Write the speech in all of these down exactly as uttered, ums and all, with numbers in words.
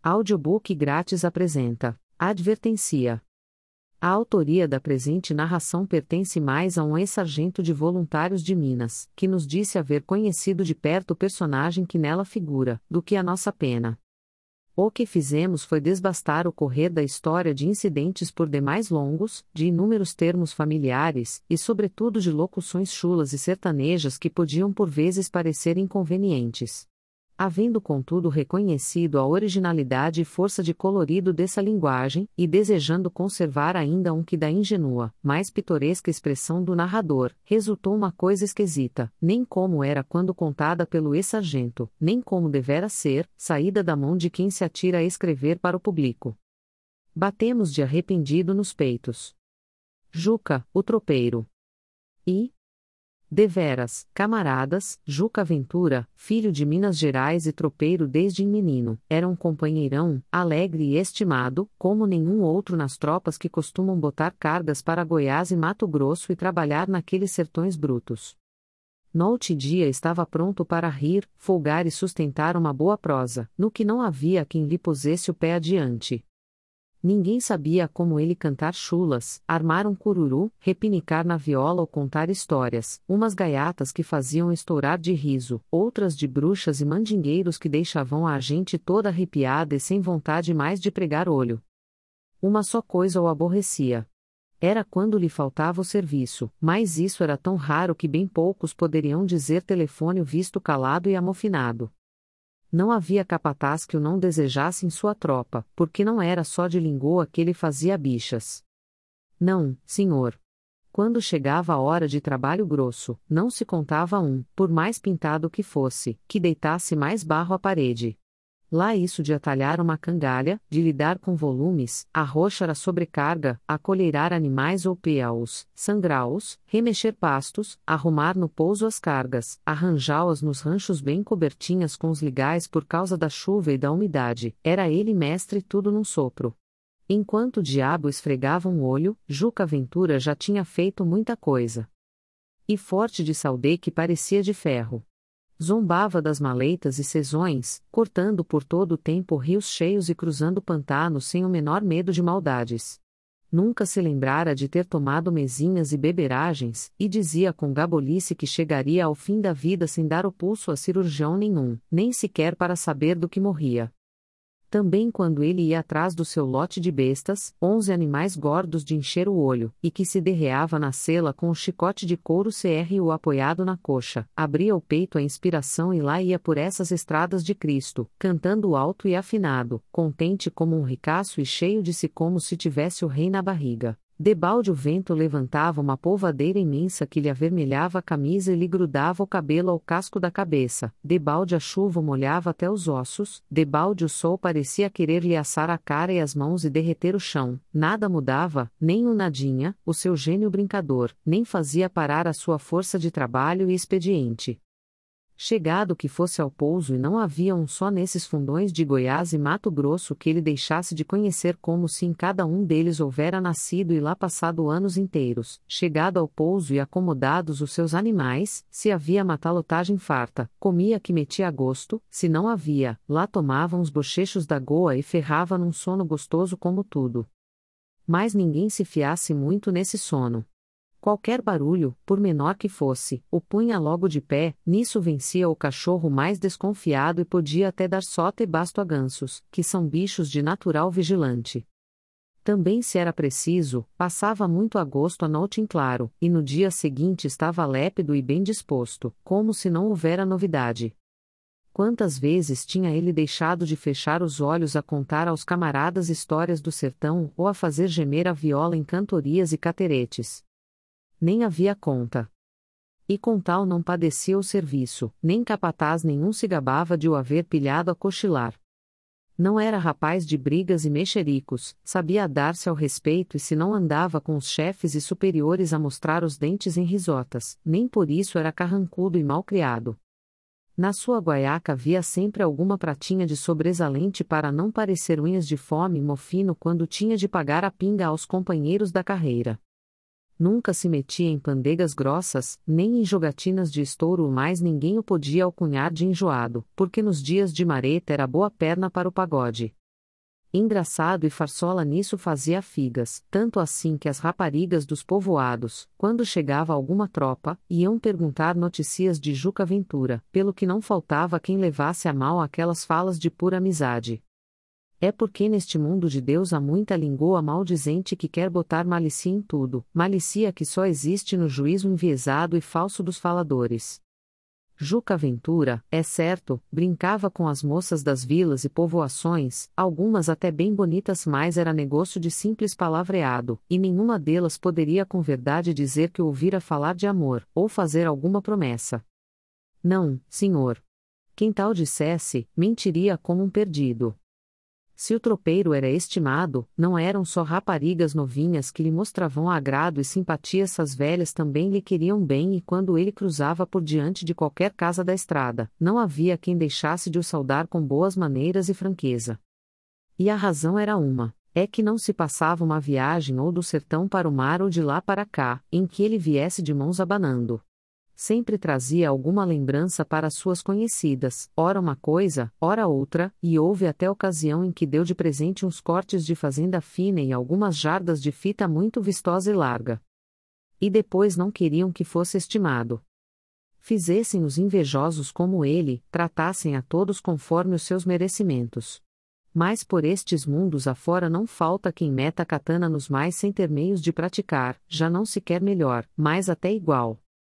Audiobook grátis apresenta Advertência. A autoria da presente narração pertence mais a um ex-sargento de voluntários de Minas, que nos disse haver conhecido de perto o personagem que nela figura, do que a nossa pena. O que fizemos foi desbastar o correr da história de incidentes por demais longos, de inúmeros termos familiares, e sobretudo de locuções chulas e sertanejas que podiam por vezes parecer inconvenientes. Havendo contudo reconhecido a originalidade e força de colorido dessa linguagem, e desejando conservar ainda um que da ingenua, mais pitoresca expressão do narrador, resultou uma coisa esquisita, nem como era quando contada pelo ex-sargento, nem como devera ser, saída da mão de quem se atira a escrever para o público. Batemos de arrependido nos peitos. Juca, o tropeiro. E... Deveras, camaradas, Juca Ventura, filho de Minas Gerais e tropeiro desde menino, era um companheirão, alegre e estimado, como nenhum outro nas tropas que costumam botar cargas para Goiás e Mato Grosso e trabalhar naqueles sertões brutos. Noite e dia estava pronto para rir, folgar e sustentar uma boa prosa, no que não havia quem lhe pusesse o pé adiante. Ninguém sabia como ele cantar chulas, armar um cururu, repinicar na viola ou contar histórias, umas gaiatas que faziam estourar de riso, outras de bruxas e mandingueiros que deixavam a gente toda arrepiada e sem vontade mais de pregar olho. Uma só coisa o aborrecia. Era quando lhe faltava o serviço, mas isso era tão raro que bem poucos poderiam dizer telefone o visto calado e amofinado. Não havia capataz que o não desejasse em sua tropa, porque não era só de língua que ele fazia bichas. Não, senhor. Quando chegava a hora de trabalho grosso, não se contava um, por mais pintado que fosse, que deitasse mais barro à parede. Lá isso de atalhar uma cangalha, de lidar com volumes, arrochar a sobrecarga, acolheirar animais ou peá-los, sangrá-los, remexer pastos, arrumar no pouso as cargas, arranjá-las nos ranchos bem cobertinhas com os ligais por causa da chuva e da umidade, era ele mestre tudo num sopro. Enquanto o diabo esfregava um olho, Juca Ventura já tinha feito muita coisa. E forte de saudê que parecia de ferro. Zombava das maleitas e sezões, cortando por todo o tempo rios cheios e cruzando pantanos sem o menor medo de maldades. Nunca se lembrara de ter tomado mesinhas e beberagens, e dizia com gabolice que chegaria ao fim da vida sem dar o pulso a cirurgião nenhum, nem sequer para saber do que morria. Também quando ele ia atrás do seu lote de bestas, onze animais gordos de encher o olho, e que se derreava na sela com o chicote de couro cru apoiado na coxa, abria o peito à inspiração e lá ia por essas estradas de Cristo, cantando alto e afinado, contente como um ricaço e cheio de si como se tivesse o rei na barriga. Debalde o vento levantava uma polvadeira imensa que lhe avermelhava a camisa e lhe grudava o cabelo ao casco da cabeça, debalde a chuva o molhava até os ossos, debalde o sol parecia querer lhe assar a cara e as mãos e derreter o chão, nada mudava, nem um nadinha, o seu gênio brincador, nem fazia parar a sua força de trabalho e expediente. Chegado que fosse ao pouso e não havia um só nesses fundões de Goiás e Mato Grosso que ele deixasse de conhecer como se em cada um deles houvera nascido e lá passado anos inteiros, chegado ao pouso e acomodados os seus animais, se havia matalotagem farta, comia que metia a gosto, se não havia, lá tomavam os bochechos da goa e ferrava num sono gostoso como tudo. Mas ninguém se fiasse muito nesse sono. Qualquer barulho, por menor que fosse, o punha logo de pé, nisso vencia o cachorro mais desconfiado e podia até dar sota e basto a gansos, que são bichos de natural vigilante. Também se era preciso, passava muito a gosto a noite em claro, e no dia seguinte estava lépido e bem disposto, como se não houvera novidade. Quantas vezes tinha ele deixado de fechar os olhos a contar aos camaradas histórias do sertão ou a fazer gemer a viola em cantorias e cateretes. Nem havia conta. E com tal não padecia o serviço, nem capataz nenhum se gabava de o haver pilhado a cochilar. Não era rapaz de brigas e mexericos, sabia dar-se ao respeito e se não andava com os chefes e superiores a mostrar os dentes em risotas, nem por isso era carrancudo e mal-criado. Na sua guaiaca havia sempre alguma pratinha de sobresalente para não parecer unhas de fome e mofino quando tinha de pagar a pinga aos companheiros da carreira. Nunca se metia em pandegas grossas, nem em jogatinas de estouro, mas ninguém o podia alcunhar de enjoado, porque nos dias de mareta era boa perna para o pagode. Engraçado e Farsola nisso fazia figas, tanto assim que as raparigas dos povoados, quando chegava alguma tropa, iam perguntar notícias de Juca Ventura, pelo que não faltava quem levasse a mal aquelas falas de pura amizade. É porque neste mundo de Deus há muita língua maldizente que quer botar malícia em tudo, malícia que só existe no juízo enviesado e falso dos faladores. Juca Ventura, é certo, brincava com as moças das vilas e povoações, algumas até bem bonitas, mas era negócio de simples palavreado, e nenhuma delas poderia com verdade dizer que ouvira falar de amor, ou fazer alguma promessa. Não, senhor. Quem tal dissesse, mentiria como um perdido. Se o tropeiro era estimado, não eram só raparigas novinhas que lhe mostravam agrado e simpatia, essas velhas também lhe queriam bem, e quando ele cruzava por diante de qualquer casa da estrada, não havia quem deixasse de o saudar com boas maneiras e franqueza. E a razão era uma, é que não se passava uma viagem ou do sertão para o mar ou de lá para cá, em que ele viesse de mãos abanando. Sempre trazia alguma lembrança para suas conhecidas, ora uma coisa, ora outra, e houve até ocasião em que deu de presente uns cortes de fazenda fina e algumas jardas de fita muito vistosa e larga. E depois não queriam que fosse estimado. Fizessem os invejosos como ele, tratassem a todos conforme os seus merecimentos. Mas por estes mundos afora não falta quem meta a katana nos mais sem ter meios de praticar, já não se quer melhor, mas até igual.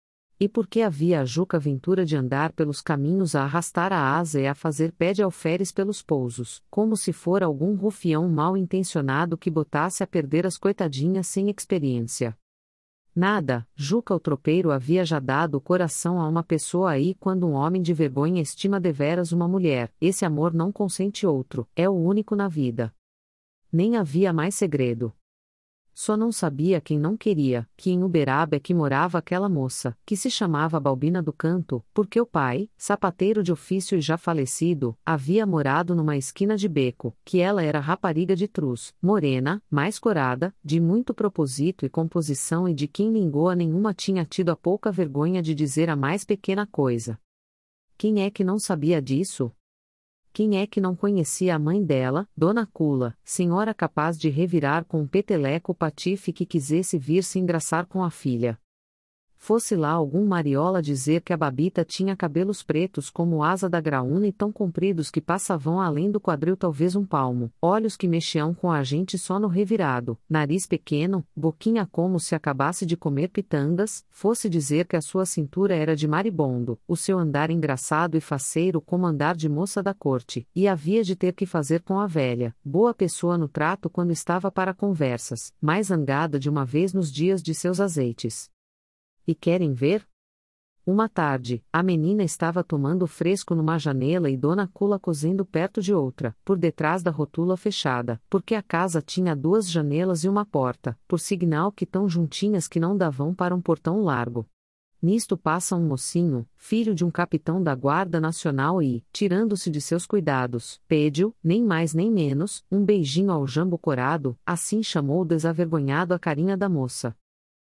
E porque havia a Juca Ventura de andar pelos caminhos a arrastar a asa e a fazer pé de alferes pelos pousos, como se fora algum rufião mal intencionado que botasse a perder as coitadinhas sem experiência. Nada, Juca o tropeiro havia já dado o coração a uma pessoa aí, quando um homem de vergonha estima deveras uma mulher, esse amor não consente outro, é o único na vida. Nem havia mais segredo. Só não sabia quem não queria, que em Uberaba é que morava aquela moça, que se chamava Balbina do Canto, porque o pai, sapateiro de ofício e já falecido, havia morado numa esquina de beco, que ela era rapariga de truz, morena, mais corada, de muito proposito e composição e de quem língua nenhuma tinha tido a pouca vergonha de dizer a mais pequena coisa. Quem é que não sabia disso? Quem é que não conhecia a mãe dela, Dona Cula, senhora capaz de revirar com um peteleco o patife que quisesse vir se engraçar com a filha? Fosse lá algum mariola dizer que a Babita tinha cabelos pretos como asa da graúna e tão compridos que passavam além do quadril talvez um palmo, olhos que mexiam com a gente só no revirado, nariz pequeno, boquinha como se acabasse de comer pitangas, fosse dizer que a sua cintura era de maribondo, o seu andar engraçado e faceiro como andar de moça da corte, e havia de ter que fazer com a velha, boa pessoa no trato quando estava para conversas, mais zangada de uma vez nos dias de seus azeites. E querem ver? Uma tarde, a menina estava tomando fresco numa janela e Dona Cula cozendo perto de outra, por detrás da rotula fechada, porque a casa tinha duas janelas e uma porta, por signal que tão juntinhas que não davam para um portão largo. Nisto passa um mocinho, filho de um capitão da Guarda Nacional e, tirando-se de seus cuidados, pede-o, nem mais nem menos, um beijinho ao jambo corado, assim chamou desavergonhado a carinha da moça.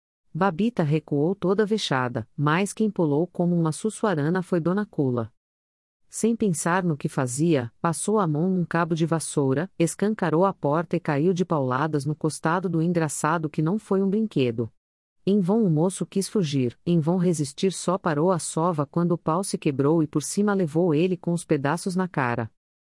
Babita recuou toda vexada, mas quem pulou como uma sussuarana foi Dona Cula. Sem pensar no que fazia, passou a mão num cabo de vassoura, escancarou a porta e caiu de pauladas no costado do engraçado que não foi um brinquedo. Em vão o moço quis fugir, em vão resistir, só parou a sova quando o pau se quebrou e por cima levou ele com os pedaços na cara.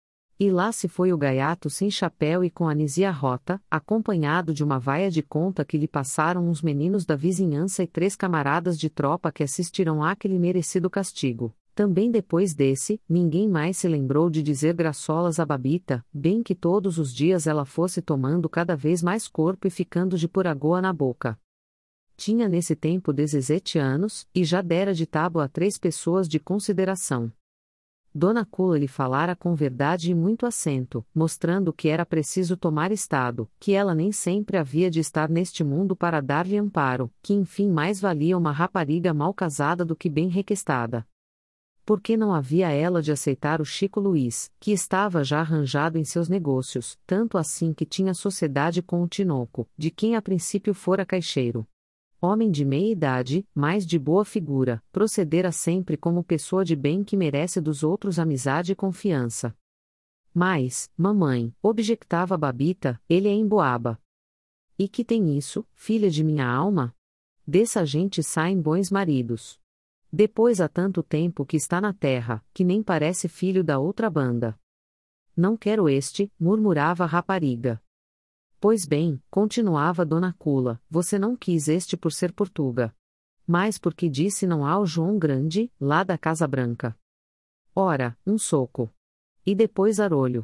E lá se foi o gaiato sem chapéu e com anisia rota, acompanhado de uma vaia de conta que lhe passaram uns meninos da vizinhança e três camaradas de tropa que assistiram àquele merecido castigo. Também depois desse, ninguém mais se lembrou de dizer graçolas a Babita, bem que todos os dias ela fosse tomando cada vez mais corpo e ficando de puragoa na boca. Tinha nesse tempo dezessete anos, e já dera de tábua a três pessoas de consideração. Dona Cula lhe falara com verdade e muito acento, mostrando que era preciso tomar estado, que ela nem sempre havia de estar neste mundo para dar-lhe amparo, que enfim mais valia uma rapariga mal casada do que bem requestada. Porque não havia ela de aceitar o Chico Luiz, que estava já arranjado em seus negócios, tanto assim que tinha sociedade com o Tinoco, de quem a princípio fora caixeiro. Homem de meia idade, mas de boa figura, procedera sempre como pessoa de bem que merece dos outros amizade e confiança. Mas, mamãe, objectava Babita, ele é emboaba. E que tem isso, filha de minha alma? Dessa gente saem bons maridos. Depois há tanto tempo que está na terra, que nem parece filho da outra banda. Não quero este, murmurava a rapariga. Pois bem, continuava Dona Cula, você não quis este por ser portuga. Mas porque disse não ao João Grande, lá da Casa Branca. Ora, um soco. E depois zarolho.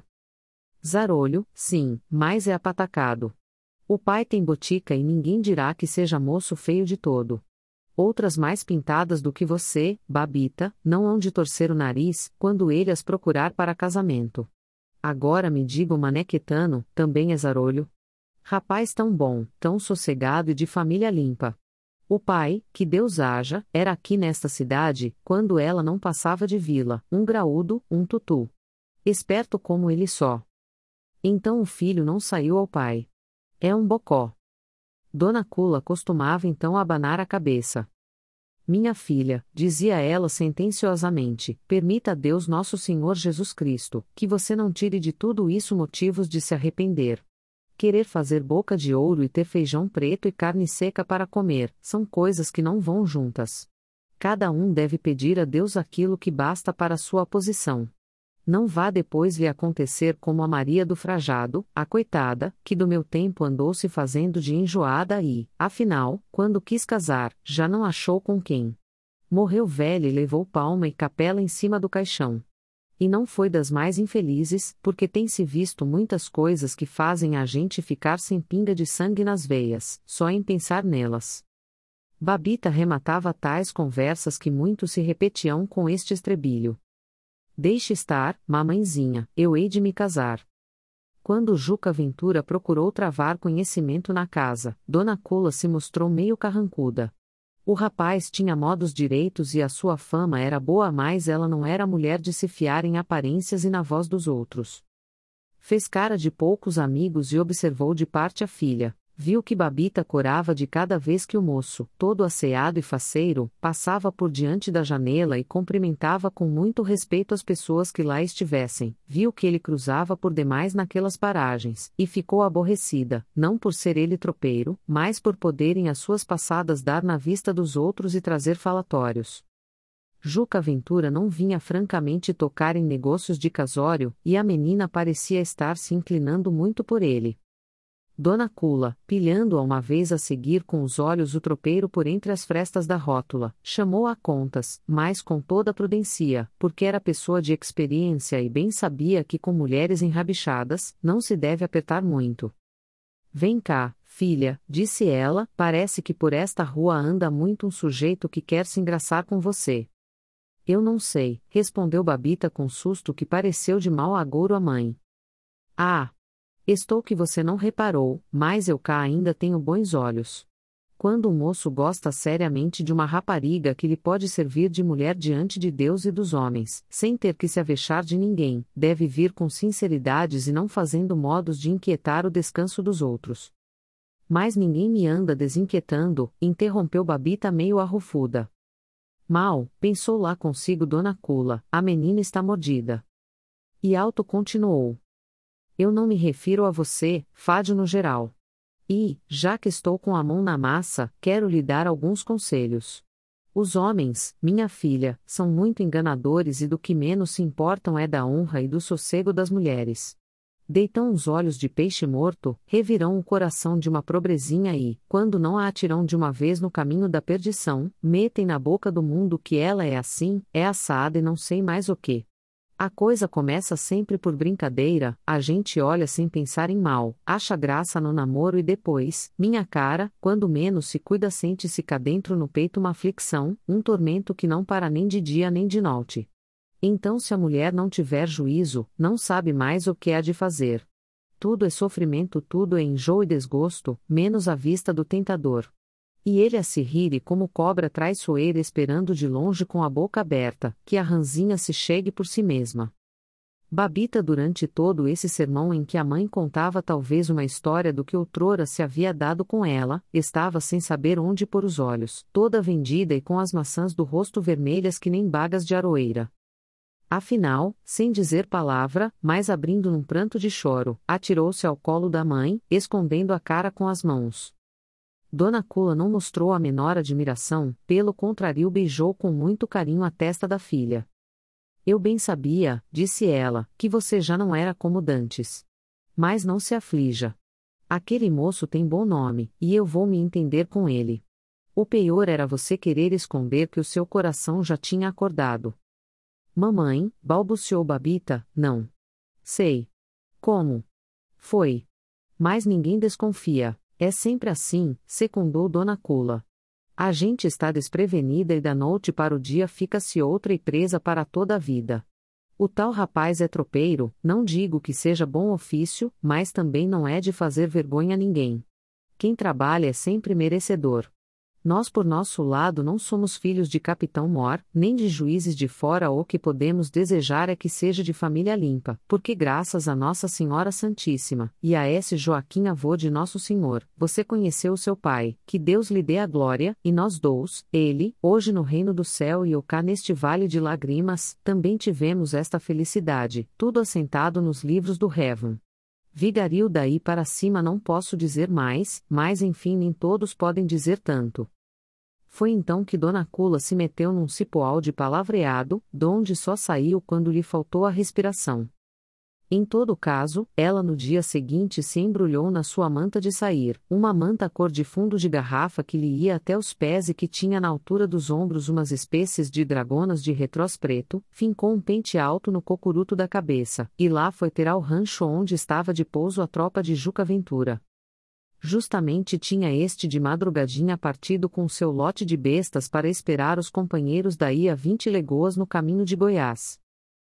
Zarolho, sim, mas é apatacado. O pai tem botica e ninguém dirá que seja moço feio de todo. Outras mais pintadas do que você, Babita, não hão de torcer o nariz, quando ele as procurar para casamento. Agora me diga o manequetano, também é zarolho? Rapaz tão bom, tão sossegado e de família limpa. O pai, que Deus haja, era aqui nesta cidade, quando ela não passava de vila, um graúdo, um tutu. Esperto como ele só. Então o filho não saiu ao pai. É um bocó. Dona Cula costumava então abanar a cabeça. Minha filha, dizia ela sentenciosamente, permita a Deus nosso Senhor Jesus Cristo, que você não tire de tudo isso motivos de se arrepender. Querer fazer boca de ouro e ter feijão preto e carne seca para comer, são coisas que não vão juntas. Cada um deve pedir a Deus aquilo que basta para a sua posição. Não vá depois lhe acontecer como a Maria do Frajado, a coitada, que do meu tempo andou se fazendo de enjoada e, afinal, quando quis casar, já não achou com quem. Morreu velha e levou palma e capela em cima do caixão. E não foi das mais infelizes, porque tem-se visto muitas coisas que fazem a gente ficar sem pinga de sangue nas veias, só em pensar nelas. Babita rematava tais conversas que muito se repetiam com este estrebilho. Deixe estar, mamãezinha, eu hei de me casar. Quando Juca Ventura procurou travar conhecimento na casa, Dona Cula se mostrou meio carrancuda. O rapaz tinha modos direitos e a sua fama era boa, mas ela não era mulher de se fiar em aparências e na voz dos outros. Fez cara de poucos amigos e observou de parte a filha. Viu que Babita corava de cada vez que o moço, todo asseado e faceiro, passava por diante da janela e cumprimentava com muito respeito as pessoas que lá estivessem. Viu que ele cruzava por demais naquelas paragens, e ficou aborrecida, não por ser ele tropeiro, mas por poderem as suas passadas dar na vista dos outros e trazer falatórios. Juca Ventura não vinha francamente tocar em negócios de casório, e a menina parecia estar se inclinando muito por ele. Dona Cula, pilhando-a uma vez a seguir com os olhos o tropeiro por entre as frestas da rótula, chamou-a a contas, mas com toda a prudência, porque era pessoa de experiência e bem sabia que com mulheres enrabichadas, não se deve apertar muito. Vem cá, filha, disse ela, parece que por esta rua anda muito um sujeito que quer se engraçar com você. Eu não sei, respondeu Babita com susto que pareceu de mau agouro à mãe. Ah! Estou que você não reparou, mas eu cá ainda tenho bons olhos. Quando um moço gosta seriamente de uma rapariga que lhe pode servir de mulher diante de Deus e dos homens, sem ter que se avexar de ninguém, deve vir com sinceridades e não fazendo modos de inquietar o descanso dos outros. Mas ninguém me anda desinquietando, interrompeu Babita meio arrufuda. Mal, pensou lá consigo Dona Cula, a menina está mordida. E alto continuou. Eu não me refiro a você, fade no geral. E, já que estou com a mão na massa, quero lhe dar alguns conselhos. Os homens, minha filha, são muito enganadores e do que menos se importam é da honra e do sossego das mulheres. Deitam os olhos de peixe morto, revirão o coração de uma pobrezinha e, quando não a atiram de uma vez no caminho da perdição, metem na boca do mundo que ela é assim, é assada e não sei mais o que. A coisa começa sempre por brincadeira, a gente olha sem pensar em mal, acha graça no namoro e depois, minha cara, quando menos se cuida sente-se cá dentro no peito uma aflição, um tormento que não para nem de dia nem de noite. Então se a mulher não tiver juízo, não sabe mais o que há de fazer. Tudo é sofrimento, tudo é enjoo e desgosto, menos a vista do tentador. E ele a se rir como cobra traiçoeira esperando de longe com a boca aberta, que a ranzinha se chegue por si mesma. Babita durante todo esse sermão em que a mãe contava talvez uma história do que outrora se havia dado com ela, estava sem saber onde pôr os olhos, toda vendida e com as maçãs do rosto vermelhas que nem bagas de aroeira. Afinal, sem dizer palavra, mas abrindo num pranto de choro, atirou-se ao colo da mãe, escondendo a cara com as mãos. Dona Cula não mostrou a menor admiração, pelo contrário beijou com muito carinho a testa da filha. Eu bem sabia, disse ela, que você já não era como dantes. Mas não se aflija. Aquele moço tem bom nome, e eu vou me entender com ele. O pior era você querer esconder que o seu coração já tinha acordado. Mamãe, balbuciou Babita, não. Sei. Como? Foi. Mas ninguém desconfia, é sempre assim, secundou Dona Cula. A gente está desprevenida e da noite para o dia fica-se outra e presa para toda a vida. O tal rapaz é tropeiro, não digo que seja bom ofício, mas também não é de fazer vergonha a ninguém. Quem trabalha é sempre merecedor. Nós por nosso lado não somos filhos de Capitão Mor, nem de juízes de fora, o que podemos desejar é que seja de família limpa, porque graças a Nossa Senhora Santíssima, e a esse Joaquim avô de Nosso Senhor, você conheceu o seu pai, que Deus lhe dê a glória, e nós dous, ele, hoje no reino do céu e eu cá neste vale de lágrimas, também tivemos esta felicidade, tudo assentado nos livros do Heaven. Vigario daí para cima não posso dizer mais, mas enfim nem todos podem dizer tanto. Foi então que Dona Cula se meteu num cipoal de palavreado, donde só saiu quando lhe faltou a respiração. Em todo caso, ela no dia seguinte se embrulhou na sua manta de sair, uma manta cor de fundo de garrafa que lhe ia até os pés e que tinha na altura dos ombros umas espécies de dragonas de retrós preto, fincou um pente alto no cocuruto da cabeça, e lá foi ter ao rancho onde estava de pouso a tropa de Juca Ventura. Justamente tinha este de madrugadinha partido com seu lote de bestas para esperar os companheiros daí a vinte legoas no caminho de Goiás.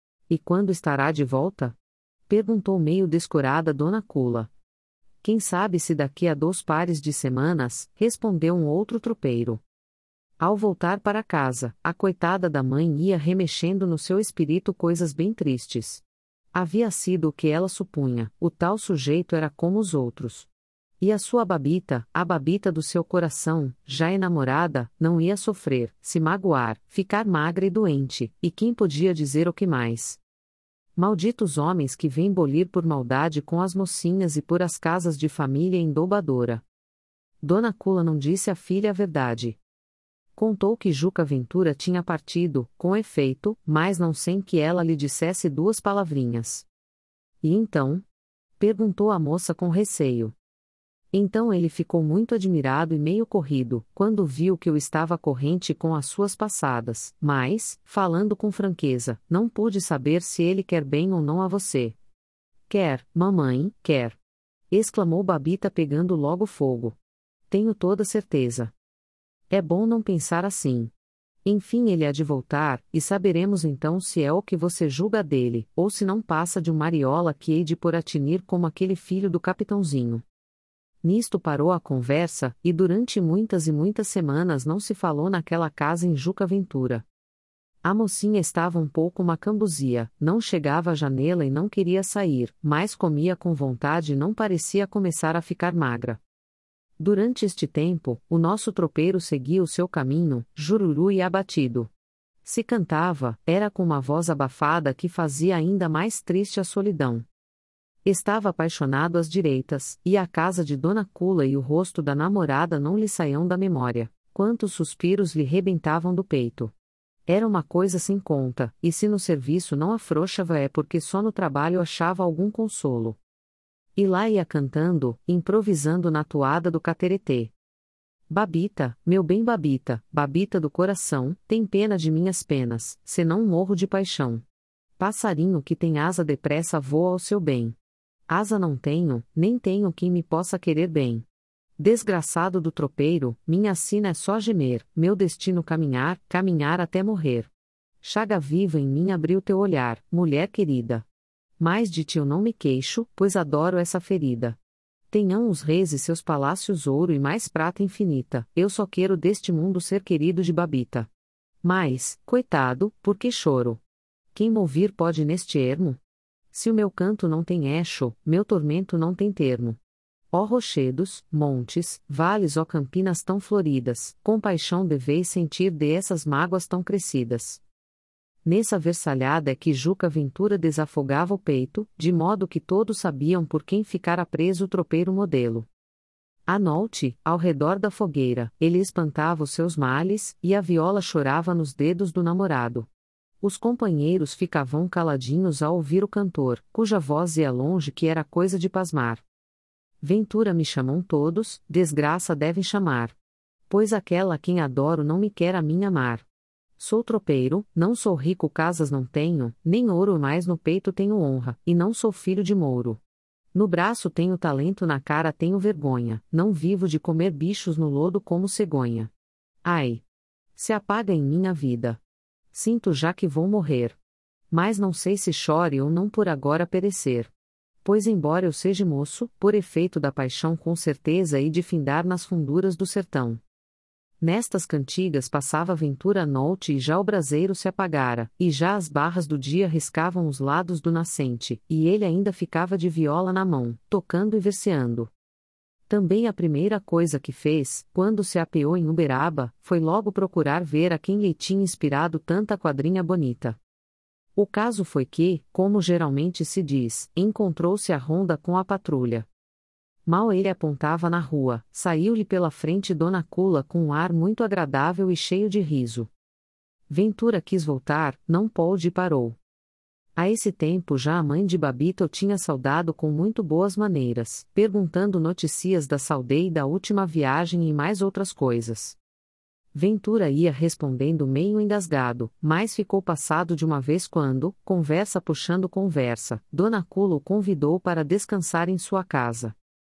E quando estará de volta? Perguntou meio descurada Dona Cula. Quem sabe se daqui a dois pares de semanas, respondeu um outro tropeiro. Ao voltar para casa, a coitada da mãe ia remexendo no seu espírito coisas bem tristes. Havia sido o que ela supunha, o tal sujeito era como os outros. E a sua Babita, a Babita do seu coração, já enamorada, não ia sofrer, se magoar, ficar magra e doente, e quem podia dizer o que mais? Malditos homens que vêm bolir por maldade com as mocinhas e por as casas de família endobadora. Dona Cula não disse à filha a verdade. Contou que Juca Ventura tinha partido, com efeito, mas não sem que ela lhe dissesse duas palavrinhas. E então? Perguntou a moça com receio. Então ele ficou muito admirado e meio corrido, quando viu que eu estava corrente com as suas passadas, mas, falando com franqueza, não pude saber se ele quer bem ou não a você. Quer, mamãe, quer. Exclamou Babita pegando logo fogo. Tenho toda certeza. É bom não pensar assim. Enfim ele há de voltar, e saberemos então se é o que você julga dele, ou se não passa de um mariola que hei de pôr a tinir como aquele filho do capitãozinho. Nisto parou a conversa, e durante muitas e muitas semanas não se falou naquela casa em Juca Ventura. A mocinha estava um pouco macambuzia, não chegava à janela e não queria sair, mas comia com vontade e não parecia começar a ficar magra. Durante este tempo, o nosso tropeiro seguia o seu caminho, jururu e abatido. Se cantava, era com uma voz abafada que fazia ainda mais triste a solidão. Estava apaixonado às direitas, e a casa de Dona Cula e o rosto da namorada não lhe saíam da memória, quantos suspiros lhe rebentavam do peito. Era uma coisa sem conta, e se no serviço não afrouxava é porque só no trabalho achava algum consolo. E lá ia cantando, improvisando na toada do cateretê. Babita, meu bem Babita, Babita do coração, tem pena de minhas penas, senão morro de paixão. Passarinho que tem asa depressa voa ao seu bem. Asa não tenho, nem tenho quem me possa querer bem. Desgraçado do tropeiro, minha sina é só gemer, meu destino caminhar, caminhar até morrer. Chaga viva em mim abriu teu olhar, mulher querida. Mas de ti eu não me queixo, pois adoro essa ferida. Tenham os reis e seus palácios ouro e mais prata infinita, eu só quero deste mundo ser querido de Babita. Mas, coitado, por que choro? Quem me ouvir pode neste ermo? Se o meu canto não tem eixo, meu tormento não tem termo. Ó rochedos, montes, vales, ó campinas tão floridas, compaixão deveis sentir de essas mágoas tão crescidas. Nessa versalhada é que Juca Ventura desafogava o peito, de modo que todos sabiam por quem ficara preso o tropeiro modelo. À noite, ao redor da fogueira, ele espantava os seus males, e a viola chorava nos dedos do namorado. Os companheiros ficavam caladinhos ao ouvir o cantor, cuja voz ia longe que era coisa de pasmar. Ventura me chamam todos, desgraça devem chamar. Pois aquela a quem adoro não me quer a mim amar. Sou tropeiro, não sou rico, casas não tenho, nem ouro, mais no peito tenho honra, e não sou filho de mouro. No braço tenho talento, na cara tenho vergonha, não vivo de comer bichos no lodo como cegonha. Ai! Se apaga em mim a vida. Sinto já que vou morrer. Mas não sei se chore ou não por agora perecer. Pois embora eu seja moço, por efeito da paixão com certeza hei de findar nas funduras do sertão. Nestas cantigas passava a ventura à noite e já o braseiro se apagara, e já as barras do dia riscavam os lados do nascente, e ele ainda ficava de viola na mão, tocando e verseando. Também a primeira coisa que fez, quando se apeou em Uberaba, foi logo procurar ver a quem lhe tinha inspirado tanta quadrinha bonita. O caso foi que, como geralmente se diz, encontrou-se a ronda com a patrulha. Mal ele apontava na rua, saiu-lhe pela frente Dona Cula com um ar muito agradável e cheio de riso. Ventura quis voltar, não pôde e parou. A esse tempo já a mãe de Babita o tinha saudado com muito boas maneiras, perguntando notícias da saudade e da última viagem e mais outras coisas. Ventura ia respondendo meio engasgado, mas ficou passado de uma vez quando, conversa puxando conversa, Dona Cula o convidou para descansar em sua casa.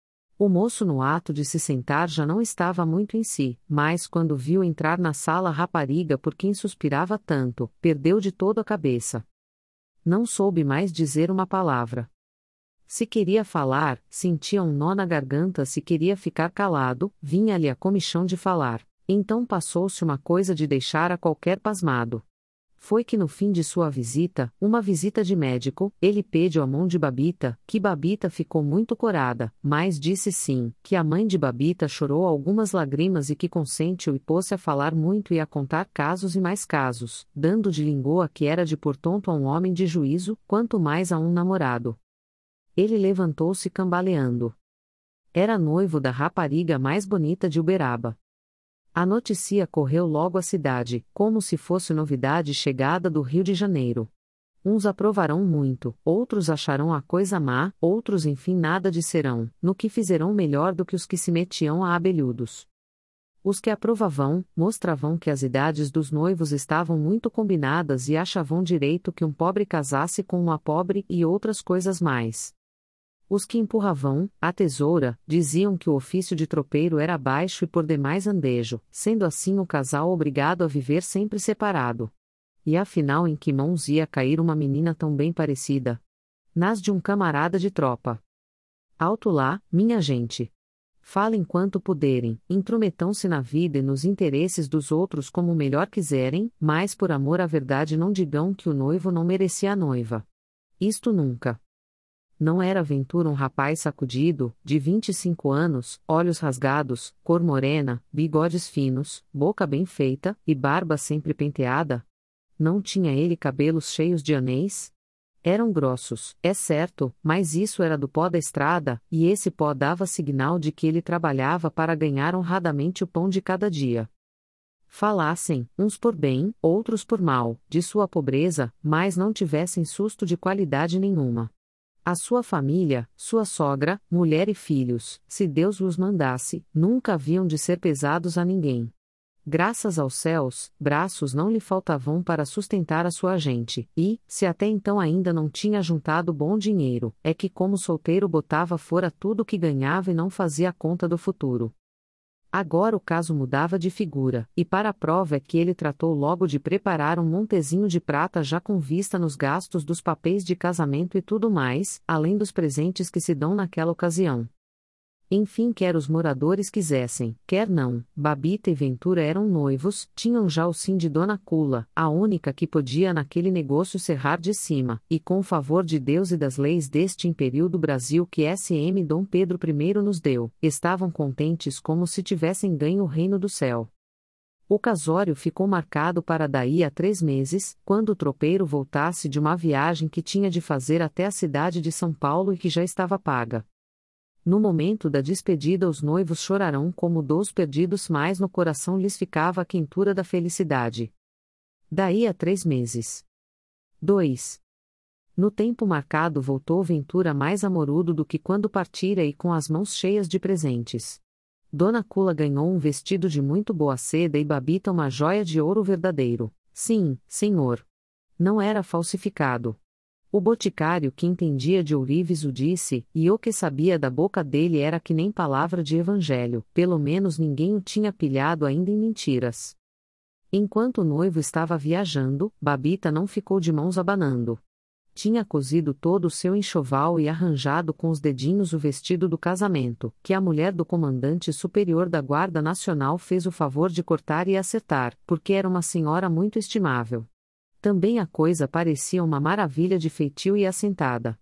O moço no ato de se sentar já não estava muito em si, mas quando viu entrar na sala a rapariga por quem suspirava tanto, perdeu de todo a cabeça. Não soube mais dizer uma palavra. Se queria falar, sentia um nó na garganta, se queria ficar calado, vinha-lhe a comichão de falar. Então passou-se uma coisa de deixar a qualquer pasmado. Foi que no fim de sua visita, uma visita de médico, ele pediu a mão de Babita, que Babita ficou muito corada, mas disse sim, que a mãe de Babita chorou algumas lágrimas e que consentiu e pôs-se a falar muito e a contar casos e mais casos, dando de língua que era de por tonto a um homem de juízo, quanto mais a um namorado. Ele levantou-se cambaleando. Era noivo da rapariga mais bonita de Uberaba. A notícia correu logo à cidade, como se fosse novidade chegada do Rio de Janeiro. Uns aprovarão muito, outros acharão a coisa má, outros enfim nada disserão, no que fizerão melhor do que os que se metiam a abelhudos. Os que aprovavam, mostravam que as idades dos noivos estavam muito combinadas e achavam direito que um pobre casasse com uma pobre e outras coisas mais. Os que empurravam, a tesoura, diziam que o ofício de tropeiro era baixo e por demais andejo, sendo assim o casal obrigado a viver sempre separado. E afinal em que mãos ia cair uma menina tão bem parecida? Nas de um camarada de tropa. Alto lá, minha gente! Falem quanto puderem, intrometam-se na vida e nos interesses dos outros como melhor quiserem, mas por amor à verdade não digam que o noivo não merecia a noiva. Isto nunca. Não era Ventura um rapaz sacudido, de vinte e cinco anos, olhos rasgados, cor morena, bigodes finos, boca bem feita, e barba sempre penteada? Não tinha ele cabelos cheios de anéis? Eram grossos, é certo, mas isso era do pó da estrada, e esse pó dava signal de que ele trabalhava para ganhar honradamente o pão de cada dia. Falassem, uns por bem, outros por mal, de sua pobreza, mas não tivessem susto de qualidade nenhuma. A sua família, sua sogra, mulher e filhos, se Deus os mandasse, nunca haviam de ser pesados a ninguém. Graças aos céus, braços não lhe faltavam para sustentar a sua gente, e, se até então ainda não tinha juntado bom dinheiro, é que como solteiro botava fora tudo o que ganhava e não fazia conta do futuro. Agora o caso mudava de figura, e para a prova é que ele tratou logo de preparar um montezinho de prata já com vista nos gastos dos papéis de casamento e tudo mais, além dos presentes que se dão naquela ocasião. Enfim, quer os moradores quisessem, quer não, Babita e Ventura eram noivos, tinham já o sim de Dona Cula, a única que podia naquele negócio cerrar de cima, e com o favor de Deus e das leis deste império do Brasil que S M Dom Pedro I nos deu, estavam contentes como se tivessem ganho o reino do céu. O casório ficou marcado para daí a três meses, quando o tropeiro voltasse de uma viagem que tinha de fazer até a cidade de São Paulo e que já estava paga. No momento da despedida os noivos chorarão como dous perdidos, mas no coração lhes ficava a quentura da felicidade. Daí a três meses. dois. No tempo marcado voltou Ventura mais amorudo do que quando partira e com as mãos cheias de presentes. Dona Cula ganhou um vestido de muito boa seda e Babita uma joia de ouro verdadeiro. Sim, senhor. Não era falsificado. O boticário que entendia de ourives o disse, e o que sabia da boca dele era que nem palavra de evangelho, pelo menos ninguém o tinha pilhado ainda em mentiras. Enquanto o noivo estava viajando, Babita não ficou de mãos abanando. Tinha cozido todo o seu enxoval e arranjado com os dedinhos o vestido do casamento, que a mulher do comandante superior da Guarda Nacional fez o favor de cortar e acertar, porque era uma senhora muito estimável. Também a coisa parecia uma maravilha de feitio e assentada.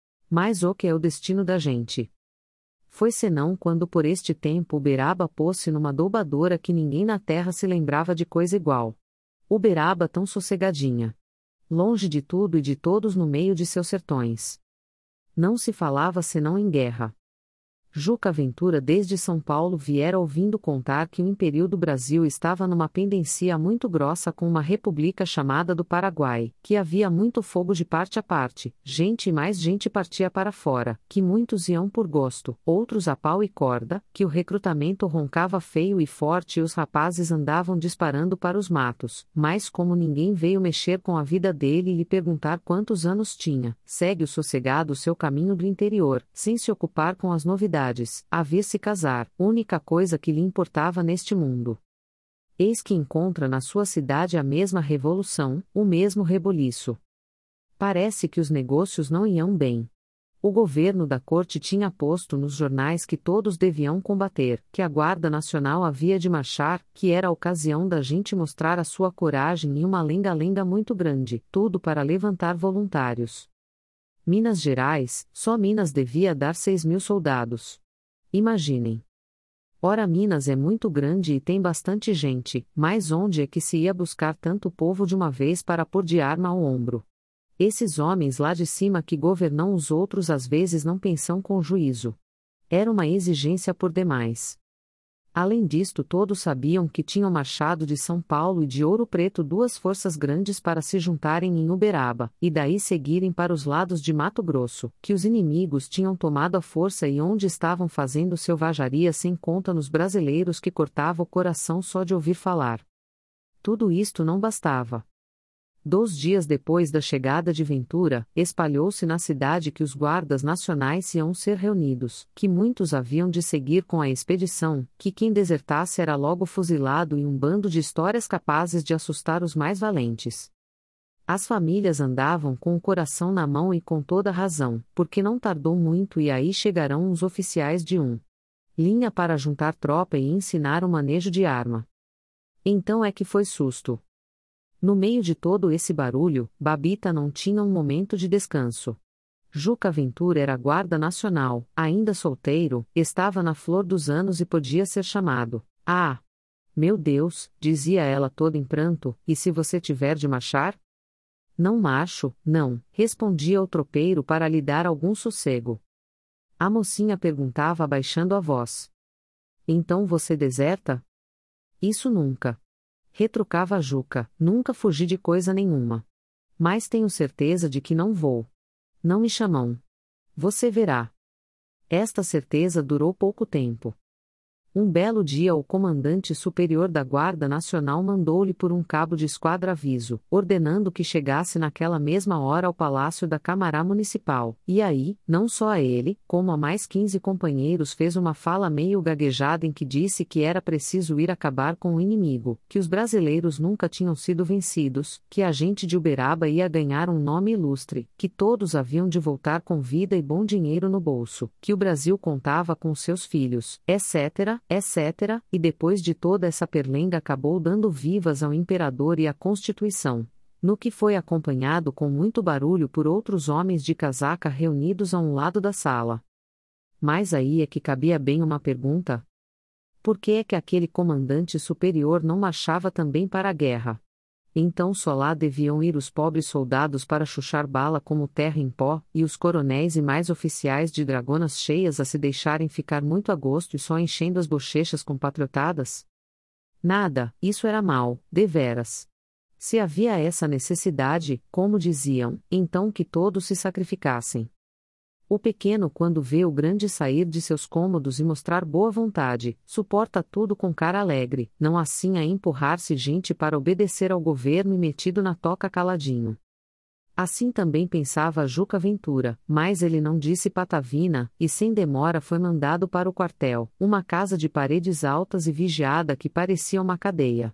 Mas o que é o destino da gente? Foi senão quando por este tempo Uberaba pôs-se numa doubadora que ninguém na terra se lembrava de coisa igual. Uberaba tão sossegadinha. Longe de tudo e de todos no meio de seus sertões. Não se falava senão em guerra. Juca Ventura desde São Paulo viera ouvindo contar que o Império do Brasil estava numa pendencia muito grossa com uma república chamada do Paraguai, que havia muito fogo de parte a parte, gente e mais gente partia para fora, que muitos iam por gosto, outros a pau e corda, que o recrutamento roncava feio e forte e os rapazes andavam disparando para os matos, mas como ninguém veio mexer com a vida dele e lhe perguntar quantos anos tinha, segue o sossegado o seu caminho do interior, sem se ocupar com as novidades, a vir-se casar, única coisa que lhe importava neste mundo. Eis que encontra na sua cidade a mesma revolução, o mesmo reboliço. Parece que os negócios não iam bem. O governo da corte tinha posto nos jornais que todos deviam combater, que a Guarda Nacional havia de marchar, que era a ocasião da gente mostrar a sua coragem e uma lenga-lenga muito grande, tudo para levantar voluntários. Minas Gerais, só Minas devia dar seis mil soldados. Imaginem. Ora, Minas é muito grande e tem bastante gente, mas onde é que se ia buscar tanto povo de uma vez para pôr de arma ao ombro? Esses homens lá de cima que governam os outros às vezes não pensam com juízo. Era uma exigência por demais. Além disto, todos sabiam que tinham marchado de São Paulo e de Ouro Preto duas forças grandes para se juntarem em Uberaba, e daí seguirem para os lados de Mato Grosso, que os inimigos tinham tomado à força e onde estavam fazendo selvageria sem conta nos brasileiros que cortava o coração só de ouvir falar. Tudo isto não bastava. Dois dias depois da chegada de Ventura, espalhou-se na cidade que os guardas nacionais iam ser reunidos, que muitos haviam de seguir com a expedição, que quem desertasse era logo fuzilado e um bando de histórias capazes de assustar os mais valentes. As famílias andavam com o coração na mão e com toda razão, porque não tardou muito e aí chegarão os oficiais de um linha para juntar tropa e ensinar o manejo de arma. Então é que foi susto. No meio de todo esse barulho, Babita não tinha um momento de descanso. Juca Ventura era guarda nacional, ainda solteiro, estava na flor dos anos e podia ser chamado. Ah! Meu Deus, dizia ela toda em pranto, e se você tiver de marchar? Não marcho, não, respondia o tropeiro para lhe dar algum sossego. A mocinha perguntava abaixando a voz. Então você deserta? Isso nunca. Retrucava a Juca, nunca fugi de coisa nenhuma. Mas tenho certeza de que não vou. Não me chamam. Você verá. Esta certeza durou pouco tempo. Um belo dia o comandante superior da Guarda Nacional mandou-lhe por um cabo de esquadra aviso, ordenando que chegasse naquela mesma hora ao Palácio da Câmara Municipal, e aí, não só a ele, como a mais quinze companheiros fez uma fala meio gaguejada em que disse que era preciso ir acabar com o inimigo, que os brasileiros nunca tinham sido vencidos, que a gente de Uberaba ia ganhar um nome ilustre, que todos haviam de voltar com vida e bom dinheiro no bolso, que o Brasil contava com seus filhos, etc, etc, e depois de toda essa perlenga acabou dando vivas ao imperador e à Constituição, no que foi acompanhado com muito barulho por outros homens de casaca reunidos a um lado da sala. Mas aí é que cabia bem uma pergunta. Por que é que aquele comandante superior não marchava também para a guerra? Então só lá deviam ir os pobres soldados para chuchar bala como terra em pó, e os coronéis e mais oficiais de dragonas cheias a se deixarem ficar muito a gosto e só enchendo as bochechas com patriotadas? Nada, isso era mal, deveras. Se havia essa necessidade, como diziam, então que todos se sacrificassem. O pequeno, quando vê o grande sair de seus cômodos e mostrar boa vontade, suporta tudo com cara alegre, não assim a empurrar-se gente para obedecer ao governo e metido na toca caladinho. Assim também pensava Juca Ventura, mas ele não disse patavina, e sem demora foi mandado para o quartel, uma casa de paredes altas e vigiada que parecia uma cadeia.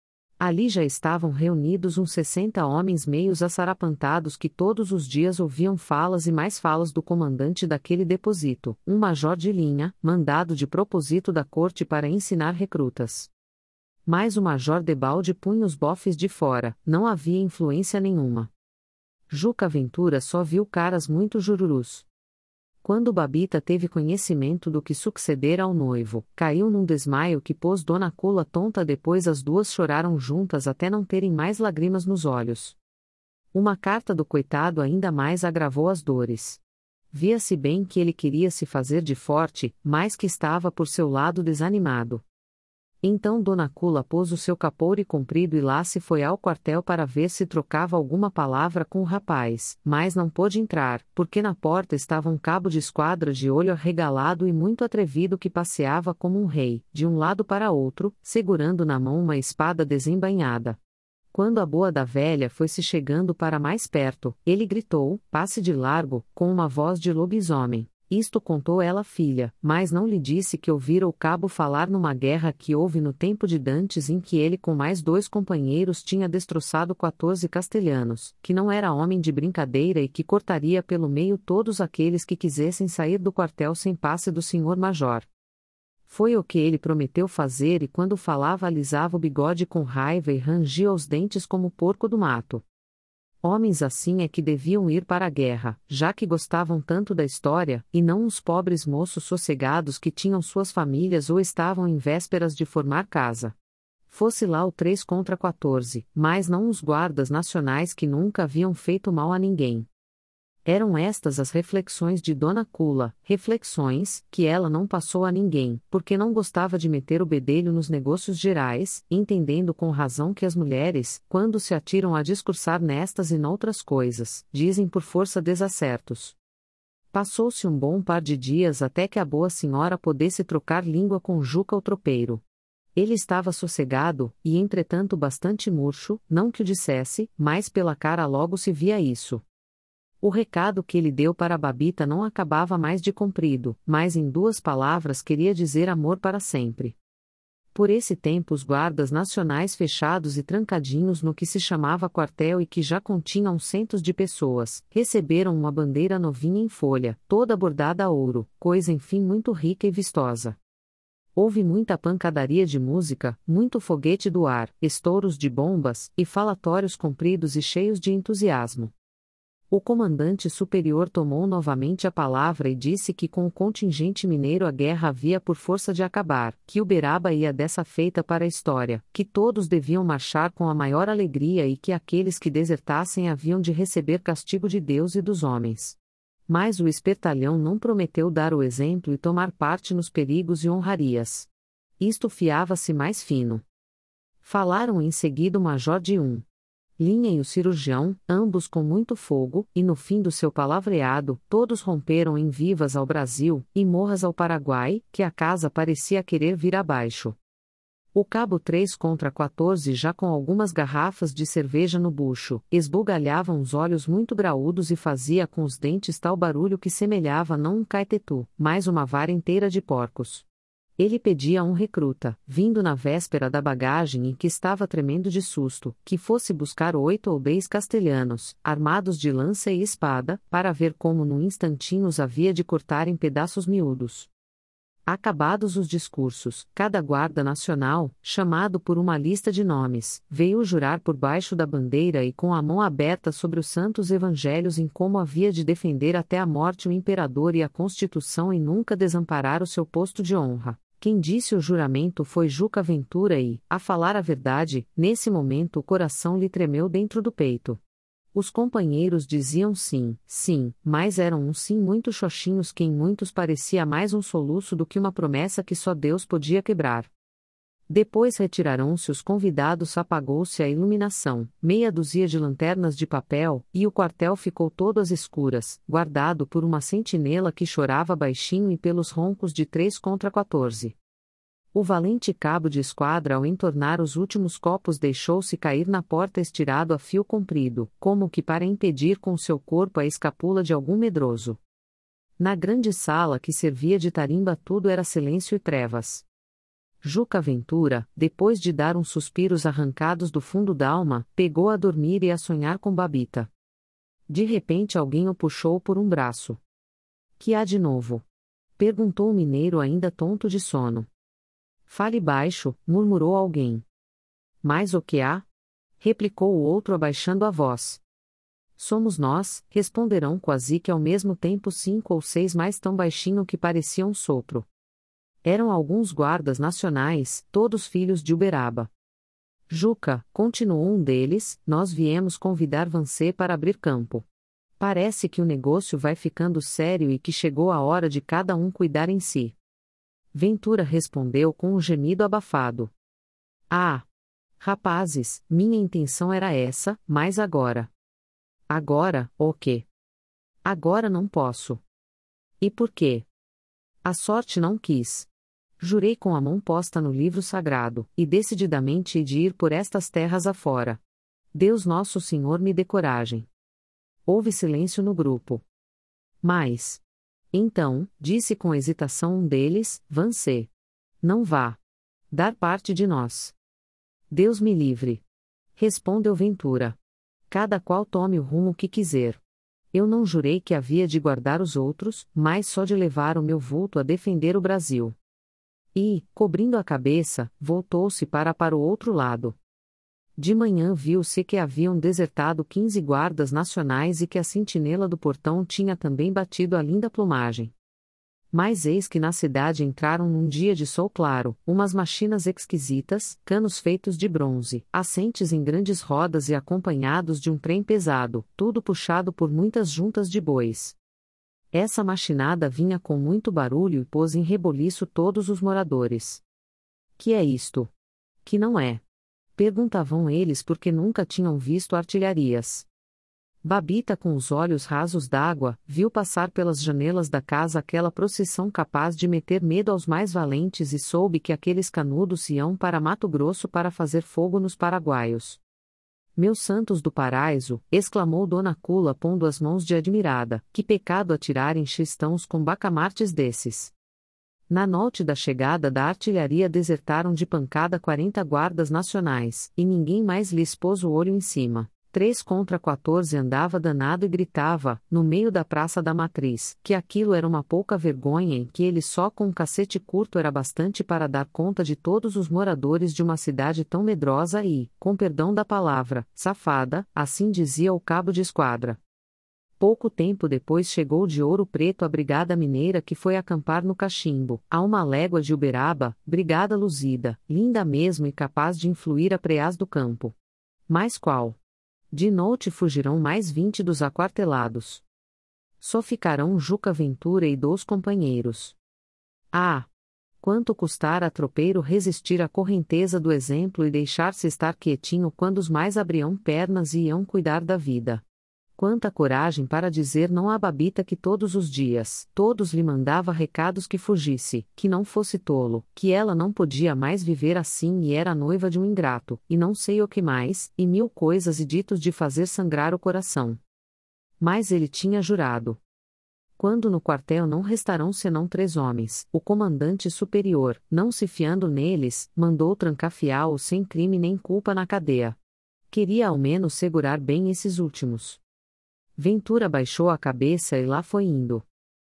Ali já estavam reunidos uns sessenta homens meios assarapantados que todos os dias ouviam falas e mais falas do comandante daquele depósito, um major de linha, mandado de propósito da corte para ensinar recrutas. Mas o major debalde punha os bofes de fora, não havia influência nenhuma. Juca Ventura só viu caras muito jururus. Quando Babita teve conhecimento do que sucedera ao noivo, caiu num desmaio que pôs Dona Cula tonta. Depois as duas choraram juntas até não terem mais lágrimas nos olhos. Uma carta do coitado ainda mais agravou as dores. Via-se bem que ele queria se fazer de forte, mas que estava por seu lado desanimado. Então Dona Cula pôs o seu capoure comprido e lá se foi ao quartel para ver se trocava alguma palavra com o rapaz, mas não pôde entrar, porque na porta estava um cabo de esquadra de olho arregalado e muito atrevido que passeava como um rei, de um lado para outro, segurando na mão uma espada desembainhada. Quando a boa da velha foi se chegando para mais perto, ele gritou, passe de largo, com uma voz de lobisomem. Isto contou ela filha, mas não lhe disse que ouvira o cabo falar numa guerra que houve no tempo de Dantes em que ele com mais dois companheiros tinha destroçado quatorze castelhanos, que não era homem de brincadeira e que cortaria pelo meio todos aqueles que quisessem sair do quartel sem passe do senhor major. Foi o que ele prometeu fazer e quando falava alisava o bigode com raiva e rangia os dentes como porco do mato. Homens assim é que deviam ir para a guerra, já que gostavam tanto da história, e não uns pobres moços sossegados que tinham suas famílias ou estavam em vésperas de formar casa. Fosse lá o três contra quatorze, mas não os guardas nacionais que nunca haviam feito mal a ninguém. Eram estas as reflexões de Dona Cula, reflexões que ela não passou a ninguém, porque não gostava de meter o bedelho nos negócios gerais, entendendo com razão que as mulheres, quando se atiram a discursar nestas e noutras coisas, dizem por força desacertos. Passou-se um bom par de dias até que a boa senhora pudesse trocar língua com Juca o tropeiro. Ele estava sossegado, e entretanto bastante murcho, não que o dissesse, mas pela cara logo se via isso. O recado que ele deu para a Babita não acabava mais de comprido, mas em duas palavras queria dizer amor para sempre. Por esse tempo os guardas nacionais fechados e trancadinhos no que se chamava quartel e que já continham centos de pessoas, receberam uma bandeira novinha em folha, toda bordada a ouro, coisa enfim muito rica e vistosa. Houve muita pancadaria de música, muito foguete do ar, estouros de bombas, e falatórios compridos e cheios de entusiasmo. O comandante superior tomou novamente a palavra e disse que com o contingente mineiro a guerra havia por força de acabar, que Uberaba ia dessa feita para a história, que todos deviam marchar com a maior alegria e que aqueles que desertassem haviam de receber castigo de Deus e dos homens. Mas o espertalhão não prometeu dar o exemplo e tomar parte nos perigos e honrarias. Isto fiava-se mais fino. Falaram em seguida o major de um linha e o cirurgião, ambos com muito fogo, e no fim do seu palavreado, todos romperam em vivas ao Brasil, e morras ao Paraguai, que a casa parecia querer vir abaixo. O cabo três contra quatorze já com algumas garrafas de cerveja no bucho, esbugalhava uns olhos muito graúdos e fazia com os dentes tal barulho que semelhava não um caetetu, mas uma vara inteira de porcos. Ele pedia a um recruta, vindo na véspera da bagagem e que estava tremendo de susto, que fosse buscar oito ou dez castelhanos, armados de lança e espada, para ver como num instantinho os havia de cortar em pedaços miúdos. Acabados os discursos, cada guarda nacional, chamado por uma lista de nomes, veio jurar por baixo da bandeira e com a mão aberta sobre os santos evangelhos em como havia de defender até a morte o imperador e a Constituição e nunca desamparar o seu posto de honra, Quem disse o juramento foi Juca Ventura e, a falar a verdade, nesse momento o coração lhe tremeu dentro do peito. Os companheiros diziam sim, sim, mas eram uns sim muito xoxinhos que em muitos parecia mais um soluço do que uma promessa que só Deus podia quebrar. Depois retiraram-se os convidados, apagou-se a iluminação, meia dúzia de lanternas de papel, e o quartel ficou todo às escuras, guardado por uma sentinela que chorava baixinho e pelos roncos de três contra quatorze. O valente cabo de esquadra, ao entornar os últimos copos, deixou-se cair na porta estirado a fio comprido, como que para impedir com seu corpo a escapula de algum medroso. Na grande sala que servia de tarimba tudo era silêncio e trevas. Juca Ventura, depois de dar uns suspiros arrancados do fundo d'alma, pegou a dormir e a sonhar com Babita. De repente alguém o puxou por um braço. Que há de novo? Perguntou o mineiro ainda tonto de sono. Fale baixo, murmurou alguém. Mas o que há? Replicou o outro abaixando a voz. Somos nós, responderão quase que ao mesmo tempo cinco ou seis mais tão baixinho que parecia um sopro. Eram alguns guardas nacionais, todos filhos de Uberaba. Juca, continuou um deles, nós viemos convidar você para abrir campo. Parece que o negócio vai ficando sério e que chegou a hora de cada um cuidar em si. Ventura respondeu com um gemido abafado. Ah! Rapazes, minha intenção era essa, mas agora. Agora, o quê? Agora não posso. E por quê? A sorte não quis. Jurei com a mão posta no livro sagrado, e decididamente hei de ir por estas terras afora. Deus Nosso Senhor me dê coragem. Houve silêncio no grupo. Mas... Então, disse com hesitação um deles, Vancê. Não vá. Dar parte de nós. Deus me livre. Respondeu Ventura. Cada qual tome o rumo que quiser. Eu não jurei que havia de guardar os outros, mas só de levar o meu vulto a defender o Brasil. E, cobrindo a cabeça, voltou-se para para o outro lado. De manhã viu-se que haviam desertado quinze guardas nacionais e que a sentinela do portão tinha também batido a linda plumagem. Mas eis que na cidade entraram num dia de sol claro, umas machinas exquisitas, canos feitos de bronze, assentes em grandes rodas e acompanhados de um trem pesado, tudo puxado por muitas juntas de bois. Essa machinada vinha com muito barulho e pôs em reboliço todos os moradores. Que é isto? Que não é? Perguntavam eles porque nunca tinham visto artilharias. Babita, com os olhos rasos d'água, viu passar pelas janelas da casa aquela procissão capaz de meter medo aos mais valentes e soube que aqueles canudos iam para Mato Grosso para fazer fogo nos paraguaios. Meus santos do paraíso, exclamou Dona Cula pondo as mãos de admirada, que pecado atirarem xistãos com bacamartes desses. Na noite da chegada da artilharia desertaram de pancada quarenta guardas nacionais, e ninguém mais lhes pôs o olho em cima. Três contra quatorze andava danado e gritava, no meio da Praça da Matriz, que aquilo era uma pouca vergonha e que ele só com um cacete curto era bastante para dar conta de todos os moradores de uma cidade tão medrosa e, com perdão da palavra, safada, assim dizia o cabo de esquadra. Pouco tempo depois chegou de Ouro Preto a Brigada Mineira que foi acampar no Cachimbo, a uma légua de Uberaba, brigada luzida, linda mesmo e capaz de influir a preás do campo. Mas qual? De noite fugirão mais vinte dos aquartelados. Só ficarão Juca Ventura e dois companheiros. Ah! Quanto custara a tropeiro resistir à correnteza do exemplo e deixar-se estar quietinho quando os mais abriam pernas e iam cuidar da vida. Quanta coragem para dizer não à Babita que todos os dias, todos lhe mandava recados que fugisse, que não fosse tolo, que ela não podia mais viver assim e era noiva de um ingrato, e não sei o que mais, e mil coisas e ditos de fazer sangrar o coração. Mas ele tinha jurado. Quando no quartel não restarão senão três homens, o comandante superior, não se fiando neles, mandou trancafiá-los sem crime nem culpa na cadeia. Queria ao menos segurar bem esses últimos. Ventura baixou a cabeça e lá foi indo.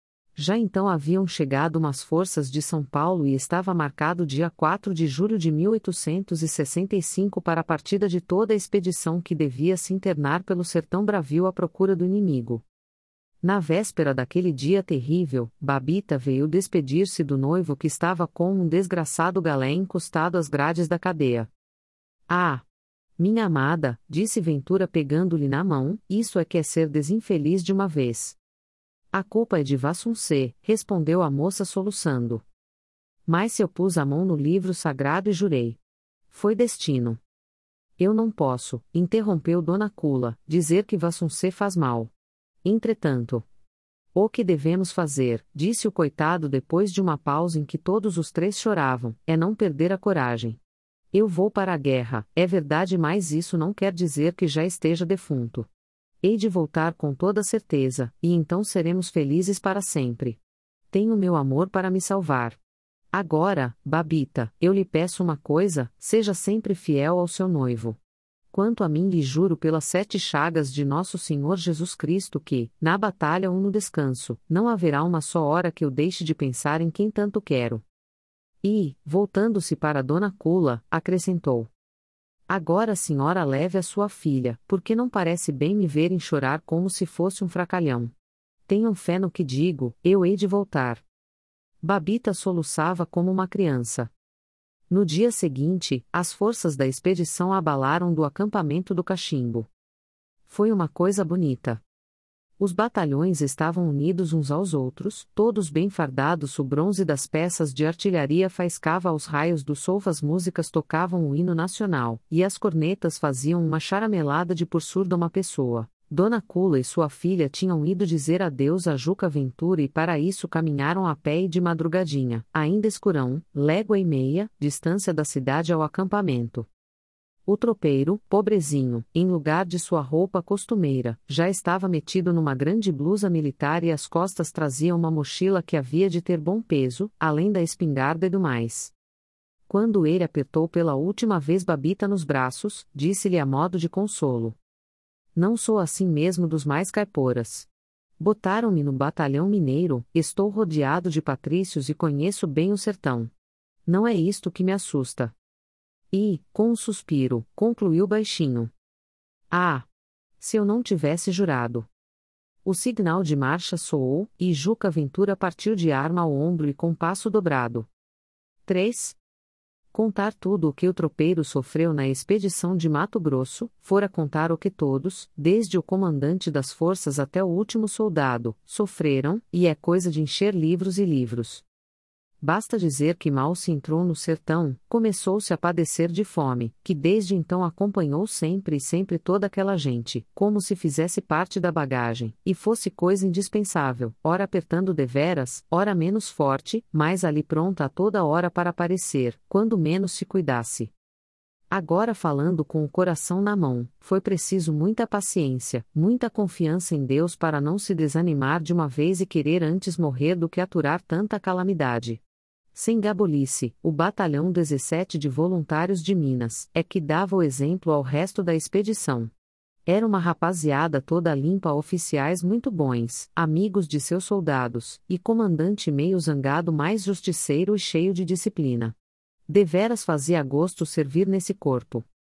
Já então haviam chegado umas forças de São Paulo e estava marcado dia quatro de julho de mil oitocentos e sessenta e cinco para a partida de toda a expedição que devia se internar pelo sertão bravio à procura do inimigo. Na véspera daquele dia terrível, Babita veio despedir-se do noivo que estava como um desgraçado galé encostado às grades da cadeia. Ah! Minha amada, disse Ventura pegando-lhe na mão, isso é que é ser desinfeliz de uma vez. A culpa é de Vassuncê, respondeu a moça soluçando. Mas se eu pus a mão no livro sagrado e jurei. Foi destino. Eu não posso, interrompeu Dona Cula, dizer que Vassuncê faz mal. Entretanto, o que devemos fazer, disse o coitado depois de uma pausa em que todos os três choravam, é não perder a coragem. Eu vou para a guerra, é verdade, mas isso não quer dizer que já esteja defunto. Hei de voltar com toda certeza, e então seremos felizes para sempre. Tenho meu amor para me salvar. Agora, Babita, eu lhe peço uma coisa, seja sempre fiel ao seu noivo. Quanto a mim lhe juro pelas sete chagas de nosso Senhor Jesus Cristo que, na batalha ou no descanso, não haverá uma só hora que eu deixe de pensar em quem tanto quero. E, voltando-se para Dona Cula, acrescentou. Agora a senhora leve a sua filha, porque não parece bem me verem chorar como se fosse um fracalhão. Tenham fé no que digo, eu hei de voltar. Babita soluçava como uma criança. No dia seguinte, as forças da expedição abalaram do acampamento do Cachimbo. Foi uma coisa bonita. Os batalhões estavam unidos uns aos outros, todos bem fardados, o bronze das peças de artilharia faiscava aos raios do sol, as músicas tocavam o hino nacional, e as cornetas faziam uma charamelada de por surda uma pessoa. Dona Cula e sua filha tinham ido dizer adeus a Juca Ventura e para isso caminharam a pé e de madrugadinha, ainda escurão, légua e meia, distância da cidade ao acampamento. O tropeiro, pobrezinho, em lugar de sua roupa costumeira, já estava metido numa grande blusa militar e às costas trazia uma mochila que havia de ter bom peso, além da espingarda e do mais. Quando ele apertou pela última vez Babita nos braços, disse-lhe a modo de consolo. Não sou assim mesmo dos mais caiporas. Botaram-me no batalhão mineiro, estou rodeado de patrícios e conheço bem o sertão. Não é isto que me assusta. E, com um suspiro, concluiu baixinho. Ah! Se eu não tivesse jurado. O signal de marcha soou, e Juca Ventura partiu de arma ao ombro e com passo dobrado. três. Contar tudo o que o tropeiro sofreu na expedição de Mato Grosso, fora contar o que todos, desde o comandante das forças até o último soldado, sofreram, e é coisa de encher livros e livros. Basta dizer que mal se entrou no sertão, começou-se a padecer de fome, que desde então acompanhou sempre e sempre toda aquela gente, como se fizesse parte da bagagem, e fosse coisa indispensável, ora apertando deveras, ora menos forte, mas ali pronta a toda hora para aparecer, quando menos se cuidasse. Agora falando com o coração na mão, foi preciso muita paciência, muita confiança em Deus para não se desanimar de uma vez e querer antes morrer do que aturar tanta calamidade. Sem gabolice, o batalhão dezessete de voluntários de Minas é que dava o exemplo ao resto da expedição. Era uma rapaziada toda limpa, oficiais muito bons, amigos de seus soldados, e comandante meio zangado, mais justiceiro e cheio de disciplina. Deveras fazia gosto servir nesse corpo.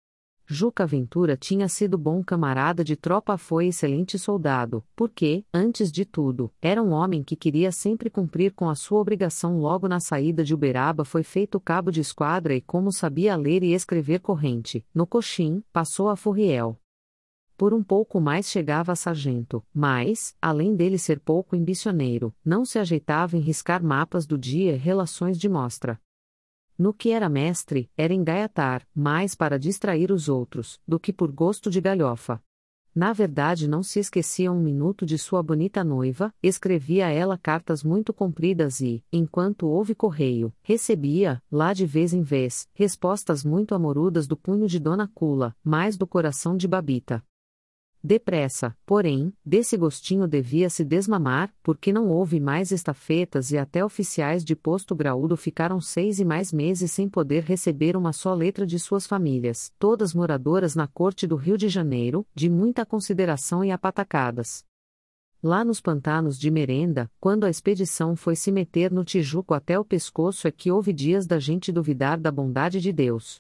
Juca Ventura tinha sido bom camarada de tropa, foi excelente soldado, porque, antes de tudo, era um homem que queria sempre cumprir com a sua obrigação. Logo na saída de Uberaba foi feito cabo de esquadra e, como sabia ler e escrever corrente, no Coxim, passou a Furriel. Por um pouco mais chegava a sargento, mas, além dele ser pouco ambicioneiro, não se ajeitava em riscar mapas do dia e relações de mostra. No que era mestre, era em gaiatar, mais para distrair os outros, do que por gosto de galhofa. Na verdade não se esquecia um minuto de sua bonita noiva, escrevia a ela cartas muito compridas e, enquanto houve correio, recebia, lá de vez em vez, respostas muito amorudas do punho de Dona Cula, mais do coração de Babita. Depressa, porém, desse gostinho devia se desmamar, porque não houve mais estafetas e até oficiais de posto graúdo ficaram seis e mais meses sem poder receber uma só letra de suas famílias, todas moradoras na corte do Rio de Janeiro, de muita consideração e apatacadas. Lá nos pantanos de Merenda, quando a expedição foi se meter no Tijuco até o pescoço, é que houve dias da gente duvidar da bondade de Deus.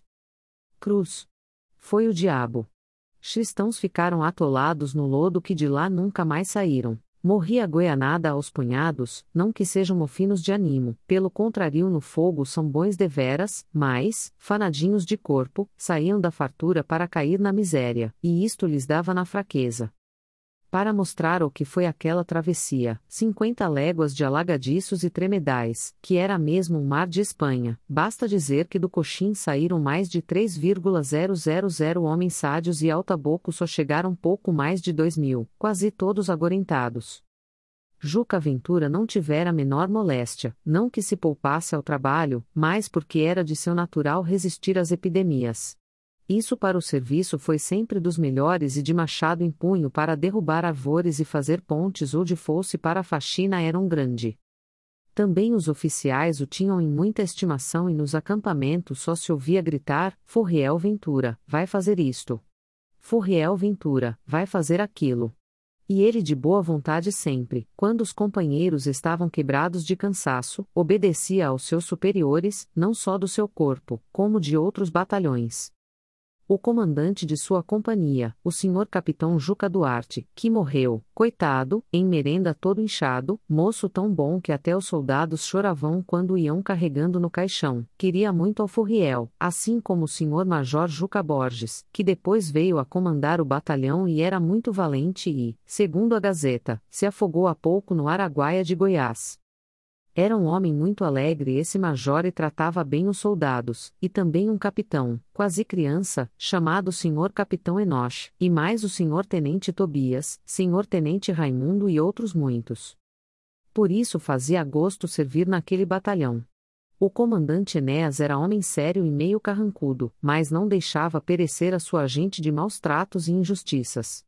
Cruz. Foi o diabo. Cristãos ficaram atolados no lodo que de lá nunca mais saíram. Morria a goianada aos punhados, não que sejam mofinos de animo, pelo contrário no fogo são bons deveras, mas, fanadinhos de corpo, saíam da fartura para cair na miséria, e isto lhes dava na fraqueza. Para mostrar o que foi aquela travessia, cinquenta léguas de alagadiços e tremedais, que era mesmo um mar de Espanha, basta dizer que do coxim saíram mais de três mil homens sádios e altaboco só chegaram pouco mais de dois mil, quase todos agorentados. Juca Ventura não tivera a menor moléstia, não que se poupasse ao trabalho, mas porque era de seu natural resistir às epidemias. Isso para o serviço foi sempre dos melhores e de machado em punho para derrubar árvores e fazer pontes ou de foice para a faxina era um grande. Também os oficiais o tinham em muita estimação e nos acampamentos só se ouvia gritar, Furriel Ventura, vai fazer isto. Furriel Ventura, vai fazer aquilo. E ele de boa vontade sempre, quando os companheiros estavam quebrados de cansaço, obedecia aos seus superiores, não só do seu corpo, como de outros batalhões. O comandante de sua companhia, o senhor capitão Juca Duarte, que morreu, coitado, em merenda todo inchado, moço tão bom que até os soldados choravam quando o iam carregando no caixão, queria muito ao Furriel, assim como o senhor major Juca Borges, que depois veio a comandar o batalhão e era muito valente e, segundo a Gazeta, se afogou há pouco no Araguaia de Goiás. Era um homem muito alegre esse major e tratava bem os soldados, e também um capitão, quase criança, chamado senhor capitão Enoch, e mais o senhor tenente Tobias, senhor tenente Raimundo e outros muitos. Por isso fazia gosto servir naquele batalhão. O comandante Enéas era homem sério e meio carrancudo, mas não deixava perecer a sua gente de maus tratos e injustiças.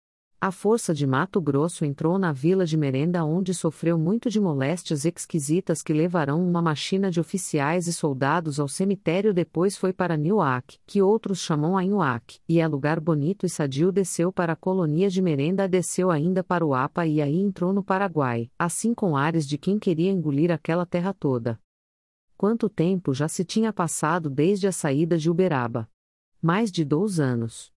A força de Mato Grosso entrou na vila de Merenda onde sofreu muito de moléstias exquisitas que levaram uma machina de oficiais e soldados ao cemitério depois foi para Niuaque, que outros chamam Anhuaque, e é lugar bonito e sadio desceu para a colonia de Merenda desceu ainda para o Apa e aí entrou no Paraguai, assim com ares de quem queria engolir aquela terra toda. Quanto tempo já se tinha passado desde a saída de Uberaba? Mais de dois anos.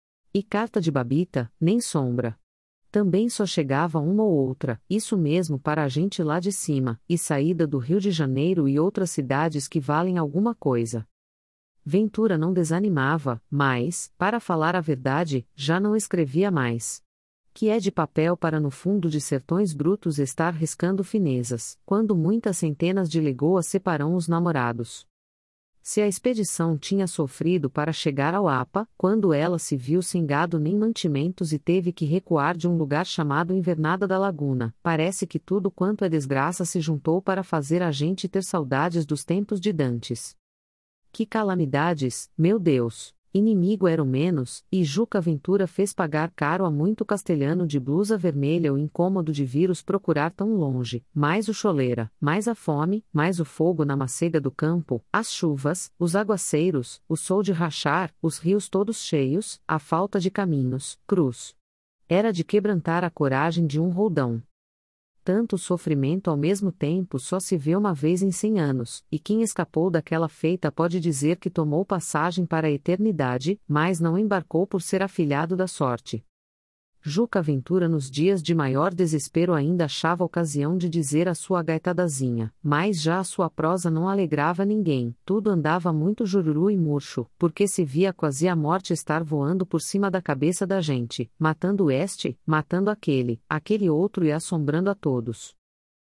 E carta de Babita, nem sombra. Também só chegava uma ou outra, isso mesmo para a gente lá de cima, e saída do Rio de Janeiro e outras cidades que valem alguma coisa. Ventura não desanimava, mas, para falar a verdade, já não escrevia mais. Que é de papel para no fundo de sertões brutos estar riscando finezas, quando muitas centenas de legoas separam os namorados. Se a expedição tinha sofrido para chegar ao Apa, quando ela se viu sem gado nem mantimentos e teve que recuar de um lugar chamado Invernada da Laguna, parece que tudo quanto é desgraça se juntou para fazer a gente ter saudades dos tempos de dantes. Que calamidades, meu Deus! Inimigo era o menos, e Juca Ventura fez pagar caro a muito castelhano de blusa vermelha o incômodo de vir os procurar tão longe, mais o choleira, mais a fome, mais o fogo na macega do campo, as chuvas, os aguaceiros, o sol de rachar, os rios todos cheios, a falta de caminhos, cruz. Era de quebrantar a coragem de um roldão. Tanto sofrimento ao mesmo tempo só se vê uma vez em cem anos, e quem escapou daquela feita pode dizer que tomou passagem para a eternidade, mas não embarcou por ser afilhado da sorte. Juca Ventura nos dias de maior desespero ainda achava ocasião de dizer a sua gaitadazinha, mas já a sua prosa não alegrava ninguém, tudo andava muito jururu e murcho, porque se via quase a morte estar voando por cima da cabeça da gente, matando este, matando aquele, aquele outro e assombrando a todos.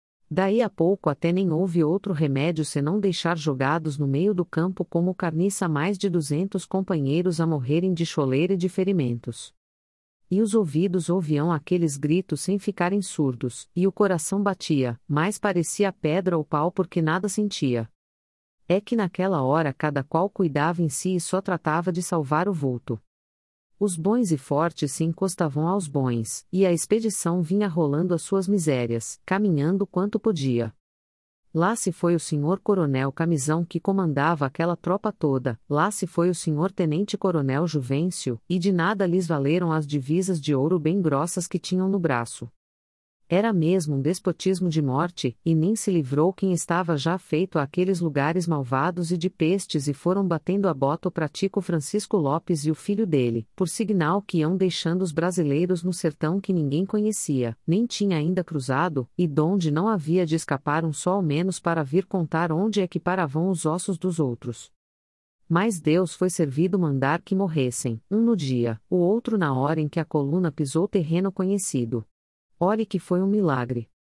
Daí a pouco até nem houve outro remédio senão deixar jogados no meio do campo como carniça mais de duzentos companheiros a morrerem de choleira e de ferimentos. E os ouvidos ouviam aqueles gritos sem ficarem surdos, e o coração batia, mas parecia pedra ou pau porque nada sentia. É que naquela hora cada qual cuidava em si e só tratava de salvar o vulto. Os bons e fortes se encostavam aos bons, e a expedição vinha rolando as suas misérias, caminhando quanto podia. Lá se foi o senhor coronel Camisão que comandava aquela tropa toda, lá se foi o senhor tenente-coronel Juvencio, e de nada lhes valeram as divisas de ouro bem grossas que tinham no braço. Era mesmo um despotismo de morte, e nem se livrou quem estava já feito àqueles lugares malvados e de pestes e foram batendo a bota o pratico Francisco Lopes e o filho dele, por signal que iam deixando os brasileiros no sertão que ninguém conhecia, nem tinha ainda cruzado, e donde não havia de escapar um só ao menos para vir contar onde é que paravam os ossos dos outros. Mas Deus foi servido mandar que morressem, um no dia, o outro na hora em que a coluna pisou terreno conhecido. Olhe que foi um milagre.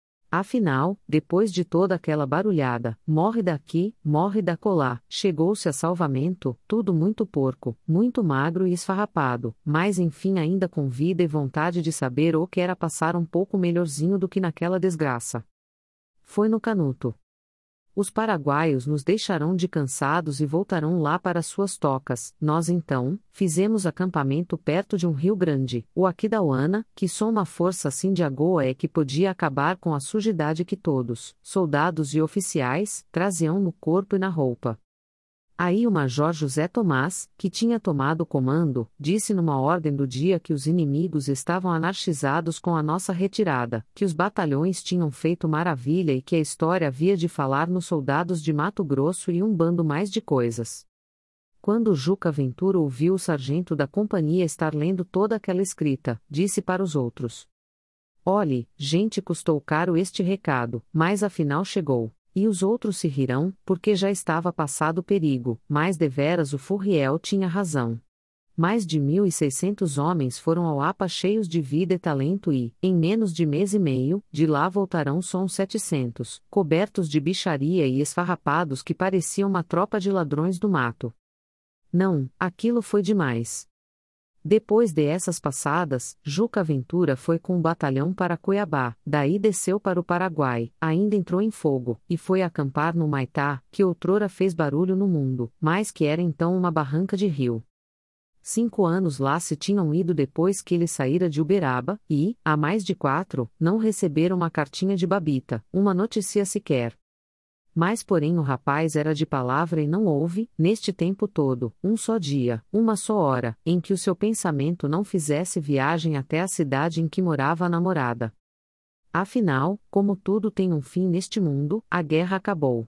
Afinal, depois de toda aquela barulhada, morre daqui, morre dacolá, chegou-se a salvamento, tudo muito porco, muito magro e esfarrapado, mas enfim ainda com vida e vontade de saber o que era passar um pouco melhorzinho do que naquela desgraça. Foi no Canuto. Os paraguaios nos deixarão de cansados e voltarão lá para suas tocas. Nós então, fizemos acampamento perto de um rio grande, o Aquidauana, que só uma força assim de agoa é que podia acabar com a sujidade que todos, soldados e oficiais, traziam no corpo e na roupa. Aí o major José Tomás, que tinha tomado o comando, disse numa ordem do dia que os inimigos estavam anarquizados com a nossa retirada, que os batalhões tinham feito maravilha e que a história havia de falar nos soldados de Mato Grosso e um bando mais de coisas. Quando Juca Ventura ouviu o sargento da companhia estar lendo toda aquela escrita, disse para os outros: "Olhe, gente, custou caro este recado, mas afinal chegou. E os outros se rirão, porque já estava passado o perigo, mas deveras o Furriel tinha razão. Mais de mil e seiscentos homens foram ao A P A cheios de vida e talento e, em menos de mês e meio, de lá voltarão só uns setecentos, cobertos de bicharia e esfarrapados que pareciam uma tropa de ladrões do mato. Não, aquilo foi demais." Depois de essas passadas, Juca Ventura foi com o batalhão para Cuiabá, daí desceu para o Paraguai, ainda entrou em Fogo, e foi acampar no Maitá, que outrora fez barulho no mundo, mas que era então uma barranca de rio. Cinco anos lá se tinham ido depois que ele saíra de Uberaba, e, há mais de quatro, não receberam uma cartinha de Babita, uma notícia sequer. Mas porém o rapaz era de palavra e não houve, neste tempo todo, um só dia, uma só hora, em que o seu pensamento não fizesse viagem até a cidade em que morava a namorada. Afinal, como tudo tem um fim neste mundo, a guerra acabou.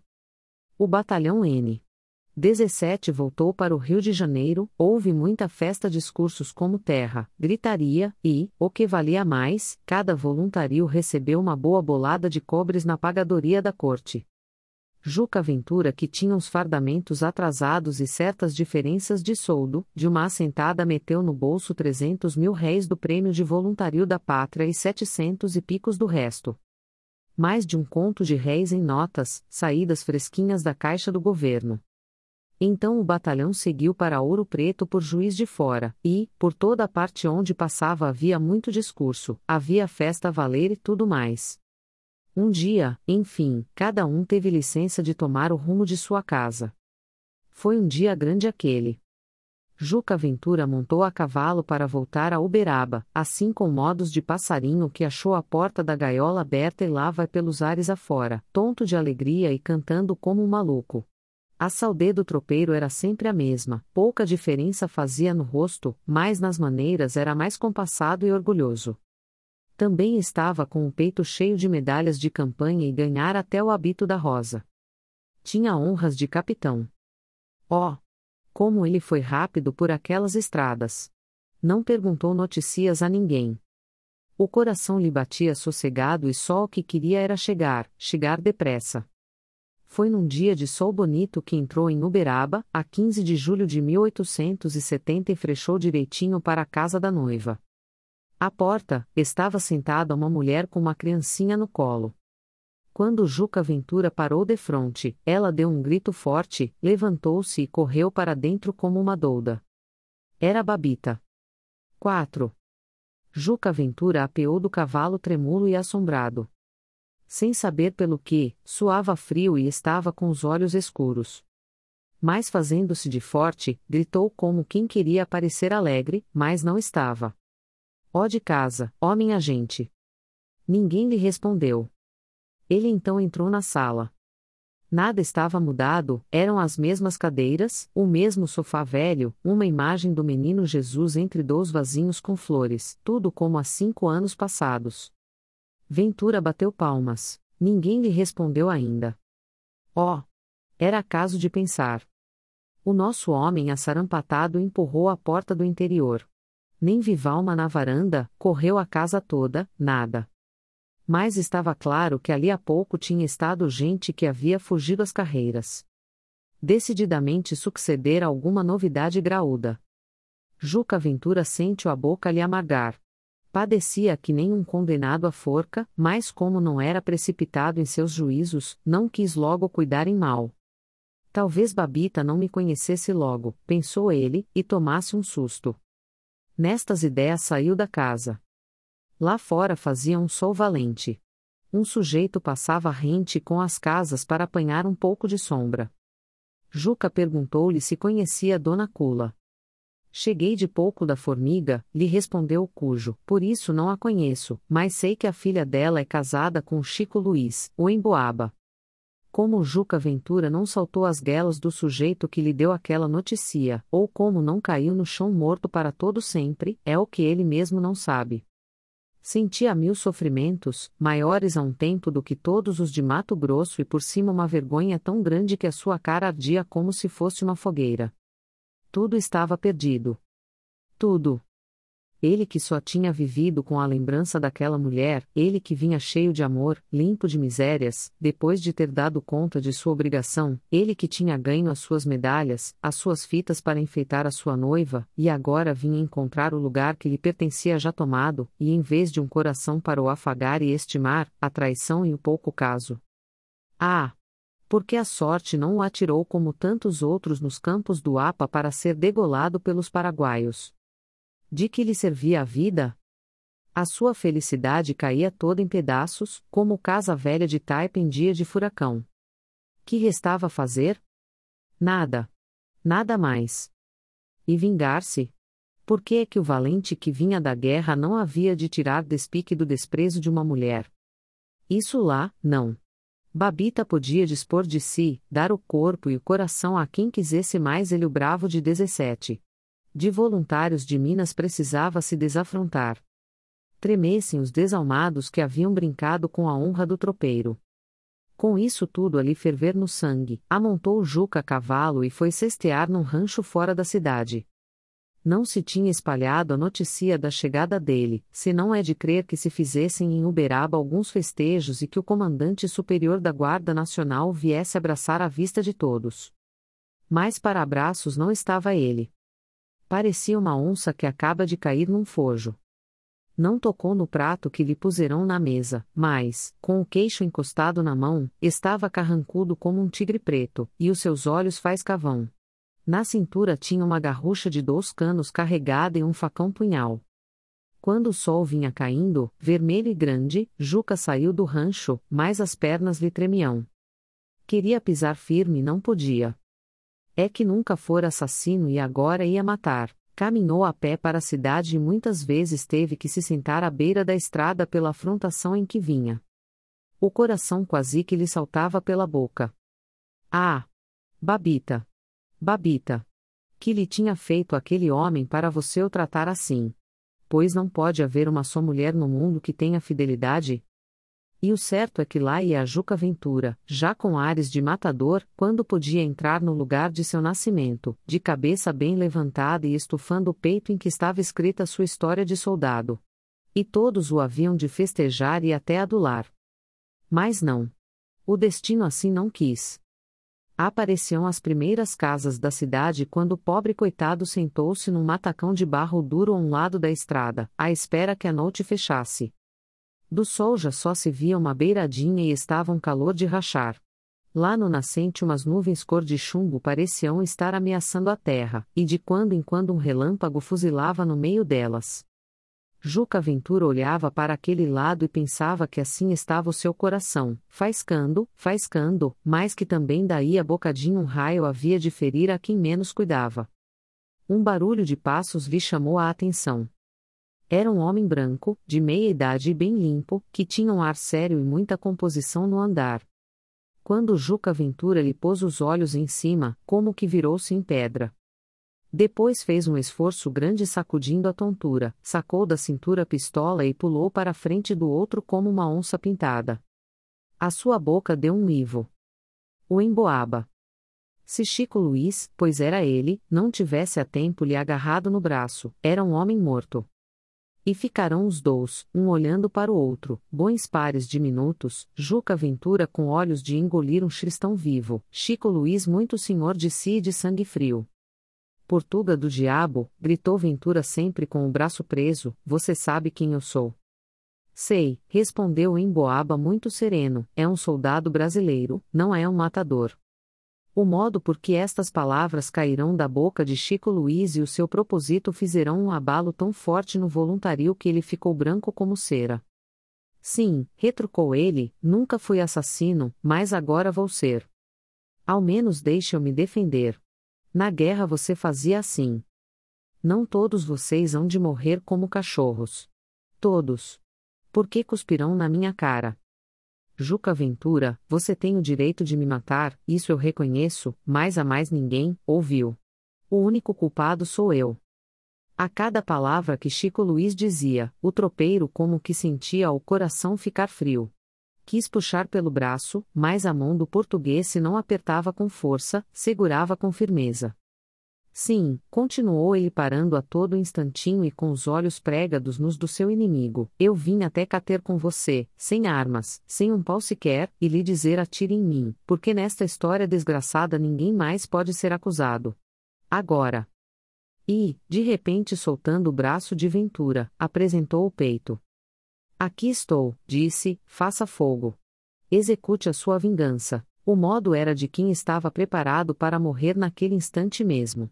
O batalhão N dezessete voltou para o Rio de Janeiro, houve muita festa, discursos como terra, gritaria, e, o que valia mais, cada voluntário recebeu uma boa bolada de cobres na pagadoria da corte. Juca Ventura, que tinha uns fardamentos atrasados e certas diferenças de soldo, de uma assentada meteu no bolso trezentos mil réis do prêmio de voluntário da pátria e setecentos e picos do resto. Mais de um conto de réis em notas, saídas fresquinhas da caixa do governo. Então o batalhão seguiu para Ouro Preto por Juiz de Fora, e, por toda a parte onde passava havia muito discurso, havia festa a valer e tudo mais. Um dia, enfim, cada um teve licença de tomar o rumo de sua casa. Foi um dia grande aquele. Juca Ventura montou a cavalo para voltar a Uberaba, assim com modos de passarinho que achou a porta da gaiola aberta e lá vai pelos ares afora, tonto de alegria e cantando como um maluco. A saudade do tropeiro era sempre a mesma, pouca diferença fazia no rosto, mas nas maneiras era mais compassado e orgulhoso. Também estava com o peito cheio de medalhas de campanha e ganhara até o hábito da rosa. Tinha honras de capitão. Oh! Como ele foi rápido por aquelas estradas! Não perguntou notícias a ninguém. O coração lhe batia sossegado e só o que queria era chegar, chegar depressa. Foi num dia de sol bonito que entrou em Uberaba, a quinze de julho de mil oitocentos e setenta e frechou direitinho para a casa da noiva. À porta, estava sentada uma mulher com uma criancinha no colo. Quando Juca Ventura parou defronte, ela deu um grito forte, levantou-se e correu para dentro como uma douda. Era Babita. quatro. Juca Ventura apeou do cavalo trêmulo e assombrado. Sem saber pelo que, suava frio e estava com os olhos escuros. Mas fazendo-se de forte, gritou como quem queria parecer alegre, mas não estava. Ó de casa, ó minha gente! Ninguém lhe respondeu. Ele então entrou na sala. Nada estava mudado, eram as mesmas cadeiras, o mesmo sofá velho, uma imagem do menino Jesus entre dois vasinhos com flores, tudo como há cinco anos passados. Ventura bateu palmas. Ninguém lhe respondeu ainda. Oh! Era caso de pensar. O nosso homem assarampatado empurrou a porta do interior. Nem viva alma na varanda, correu a casa toda, nada. Mas estava claro que ali há pouco tinha estado gente que havia fugido às carreiras. Decididamente sucedera alguma novidade graúda. Juca Ventura sente a boca lhe amargar. Padecia que nem um condenado à forca, mas como não era precipitado em seus juízos, não quis logo cuidar em mal. Talvez Babita não me conhecesse logo, pensou ele, e tomasse um susto. Nestas ideias saiu da casa. Lá fora fazia um sol valente. Um sujeito passava rente com as casas para apanhar um pouco de sombra. Juca perguntou-lhe se conhecia Dona Cula. Cheguei de pouco da Formiga, lhe respondeu o cujo, por isso não a conheço, mas sei que a filha dela é casada com Chico Luiz, o Emboaba. Como o Juca Ventura não saltou às guelas do sujeito que lhe deu aquela notícia, ou como não caiu no chão morto para todo sempre, é o que ele mesmo não sabe. Sentia mil sofrimentos, maiores a um tempo do que todos os de Mato Grosso e por cima uma vergonha tão grande que a sua cara ardia como se fosse uma fogueira. Tudo estava perdido. Tudo. Ele que só tinha vivido com a lembrança daquela mulher, ele que vinha cheio de amor, limpo de misérias, depois de ter dado conta de sua obrigação, ele que tinha ganho as suas medalhas, as suas fitas para enfeitar a sua noiva, e agora vinha encontrar o lugar que lhe pertencia já tomado, e em vez de um coração para o afagar e estimar, a traição e o pouco caso. Ah! Porque a sorte não o atirou como tantos outros nos campos do Apa para ser degolado pelos paraguaios. De que lhe servia a vida? A sua felicidade caía toda em pedaços, como casa velha de taipa em dia de furacão. Que restava fazer? Nada. Nada mais. E vingar-se? Por que é que o valente que vinha da guerra não havia de tirar despique do desprezo de uma mulher? Isso lá, não. Babita podia dispor de si, dar o corpo e o coração a quem quisesse mais ele o bravo de dezessete. De voluntários de Minas precisava se desafrontar. Tremessem os desalmados que haviam brincado com a honra do tropeiro. Com isso tudo ali ferver no sangue, amontou Juca a cavalo e foi cestear num rancho fora da cidade. Não se tinha espalhado a notícia da chegada dele, senão é de crer que se fizessem em Uberaba alguns festejos e que o comandante superior da Guarda Nacional viesse abraçar à vista de todos. Mas para abraços não estava ele. Parecia uma onça que acaba de cair num fojo. Não tocou no prato que lhe puserão na mesa, mas, com o queixo encostado na mão, estava carrancudo como um tigre preto, e os seus olhos faiscavam. Na cintura tinha uma garrucha de dois canos carregada e um facão punhal. Quando o sol vinha caindo, vermelho e grande, Juca saiu do rancho, mas as pernas lhe tremiam. Queria pisar firme e não podia. É que nunca fora assassino e agora ia matar. Caminhou a pé para a cidade e muitas vezes teve que se sentar à beira da estrada pela afrontação em que vinha. O coração quase que lhe saltava pela boca. Ah! Babita! Babita! Que lhe tinha feito aquele homem para você o tratar assim? Pois não pode haver uma só mulher no mundo que tenha fidelidade? E o certo é que lá ia a Juca Ventura, já com ares de matador, quando podia entrar no lugar de seu nascimento, de cabeça bem levantada e estufando o peito em que estava escrita sua história de soldado. E todos o haviam de festejar e até adular. Mas não. O destino assim não quis. Apareciam as primeiras casas da cidade quando o pobre coitado sentou-se num matacão de barro duro a um lado da estrada, à espera que a noite fechasse. Do sol já só se via uma beiradinha e estava um calor de rachar. Lá no nascente umas nuvens cor de chumbo pareciam estar ameaçando a terra, e de quando em quando um relâmpago fuzilava no meio delas. Juca Ventura olhava para aquele lado e pensava que assim estava o seu coração, faiscando, faiscando, mas que também daí a bocadinho um raio havia de ferir a quem menos cuidava. Um barulho de passos lhe chamou a atenção. Era um homem branco, de meia idade e bem limpo, que tinha um ar sério e muita composição no andar. Quando Juca Ventura lhe pôs os olhos em cima, como que virou-se em pedra. Depois fez um esforço grande sacudindo a tontura, sacou da cintura a pistola e pulou para a frente do outro como uma onça pintada. A sua boca deu um uivo. O emboaba. Se Chico Luiz, pois era ele, não tivesse a tempo lhe agarrado no braço, era um homem morto. E ficarão os dois, um olhando para o outro, bons pares de minutos, Juca Ventura com olhos de engolir um cristão vivo, Chico Luiz muito senhor de si e de sangue frio. Portuga do diabo, gritou Ventura sempre com o braço preso, você sabe quem eu sou. Sei, respondeu o emboaba muito sereno, é um soldado brasileiro, não é um matador. O modo por que estas palavras cairão da boca de Chico Luiz e o seu propósito fizeram um abalo tão forte no voluntário que ele ficou branco como cera. Sim, retrucou ele, nunca fui assassino, mas agora vou ser. Ao menos deixe-eu me defender. Na guerra você fazia assim. Não todos vocês hão de morrer como cachorros. Todos. Por que cuspirão na minha cara? Juca Ventura, você tem o direito de me matar, isso eu reconheço, mas a mais ninguém, ouviu. O único culpado sou eu. A cada palavra que Chico Luiz dizia, o tropeiro como que sentia o coração ficar frio. Quis puxar pelo braço, mas a mão do português se não apertava com força, segurava com firmeza. Sim, continuou ele parando a todo instantinho e com os olhos prégados nos do seu inimigo, eu vim até cá ter com você, sem armas, sem um pau sequer, e lhe dizer atire em mim, porque nesta história desgraçada ninguém mais pode ser acusado. Agora. E, de repente soltando o braço de Ventura, apresentou o peito. Aqui estou, disse, faça fogo. Execute a sua vingança. O modo era de quem estava preparado para morrer naquele instante mesmo.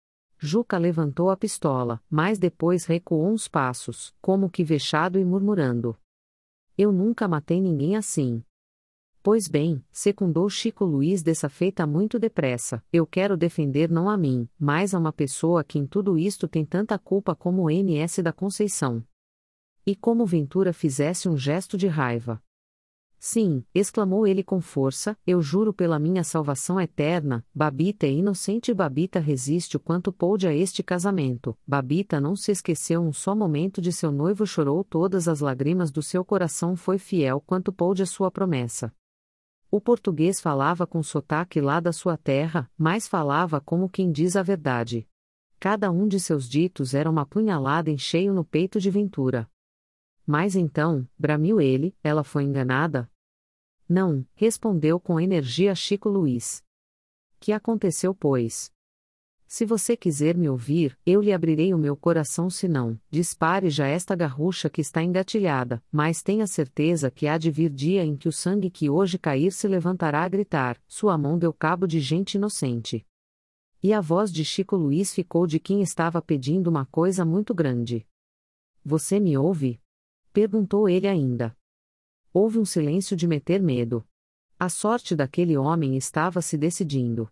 Juca levantou a pistola, mas depois recuou uns passos, como que vexado e murmurando. Eu nunca matei ninguém assim. Pois bem, secundou Chico Luiz dessa feita muito depressa, eu quero defender não a mim, mas a uma pessoa que em tudo isto tem tanta culpa como o M S da Conceição. E como Ventura fizesse um gesto de raiva. Sim, exclamou ele com força, eu juro pela minha salvação eterna, Babita é inocente e Babita resiste o quanto pôde a este casamento, Babita não se esqueceu um só momento de seu noivo, chorou todas as lágrimas do seu coração, foi fiel quanto pôde a sua promessa. O português falava com sotaque lá da sua terra, mas falava como quem diz a verdade. Cada um de seus ditos era uma punhalada em cheio no peito de Ventura. Mas então, bramiu ele, ela foi enganada? Não, respondeu com energia Chico Luiz. Que aconteceu, pois? Se você quiser me ouvir, eu lhe abrirei o meu coração, se não, dispare já esta garrucha que está engatilhada, mas tenha certeza que há de vir dia em que o sangue que hoje cair se levantará a gritar, sua mão deu cabo de gente inocente. E a voz de Chico Luiz ficou de quem estava pedindo uma coisa muito grande. Você me ouve? Perguntou ele ainda. Houve um silêncio de meter medo. A sorte daquele homem estava se decidindo.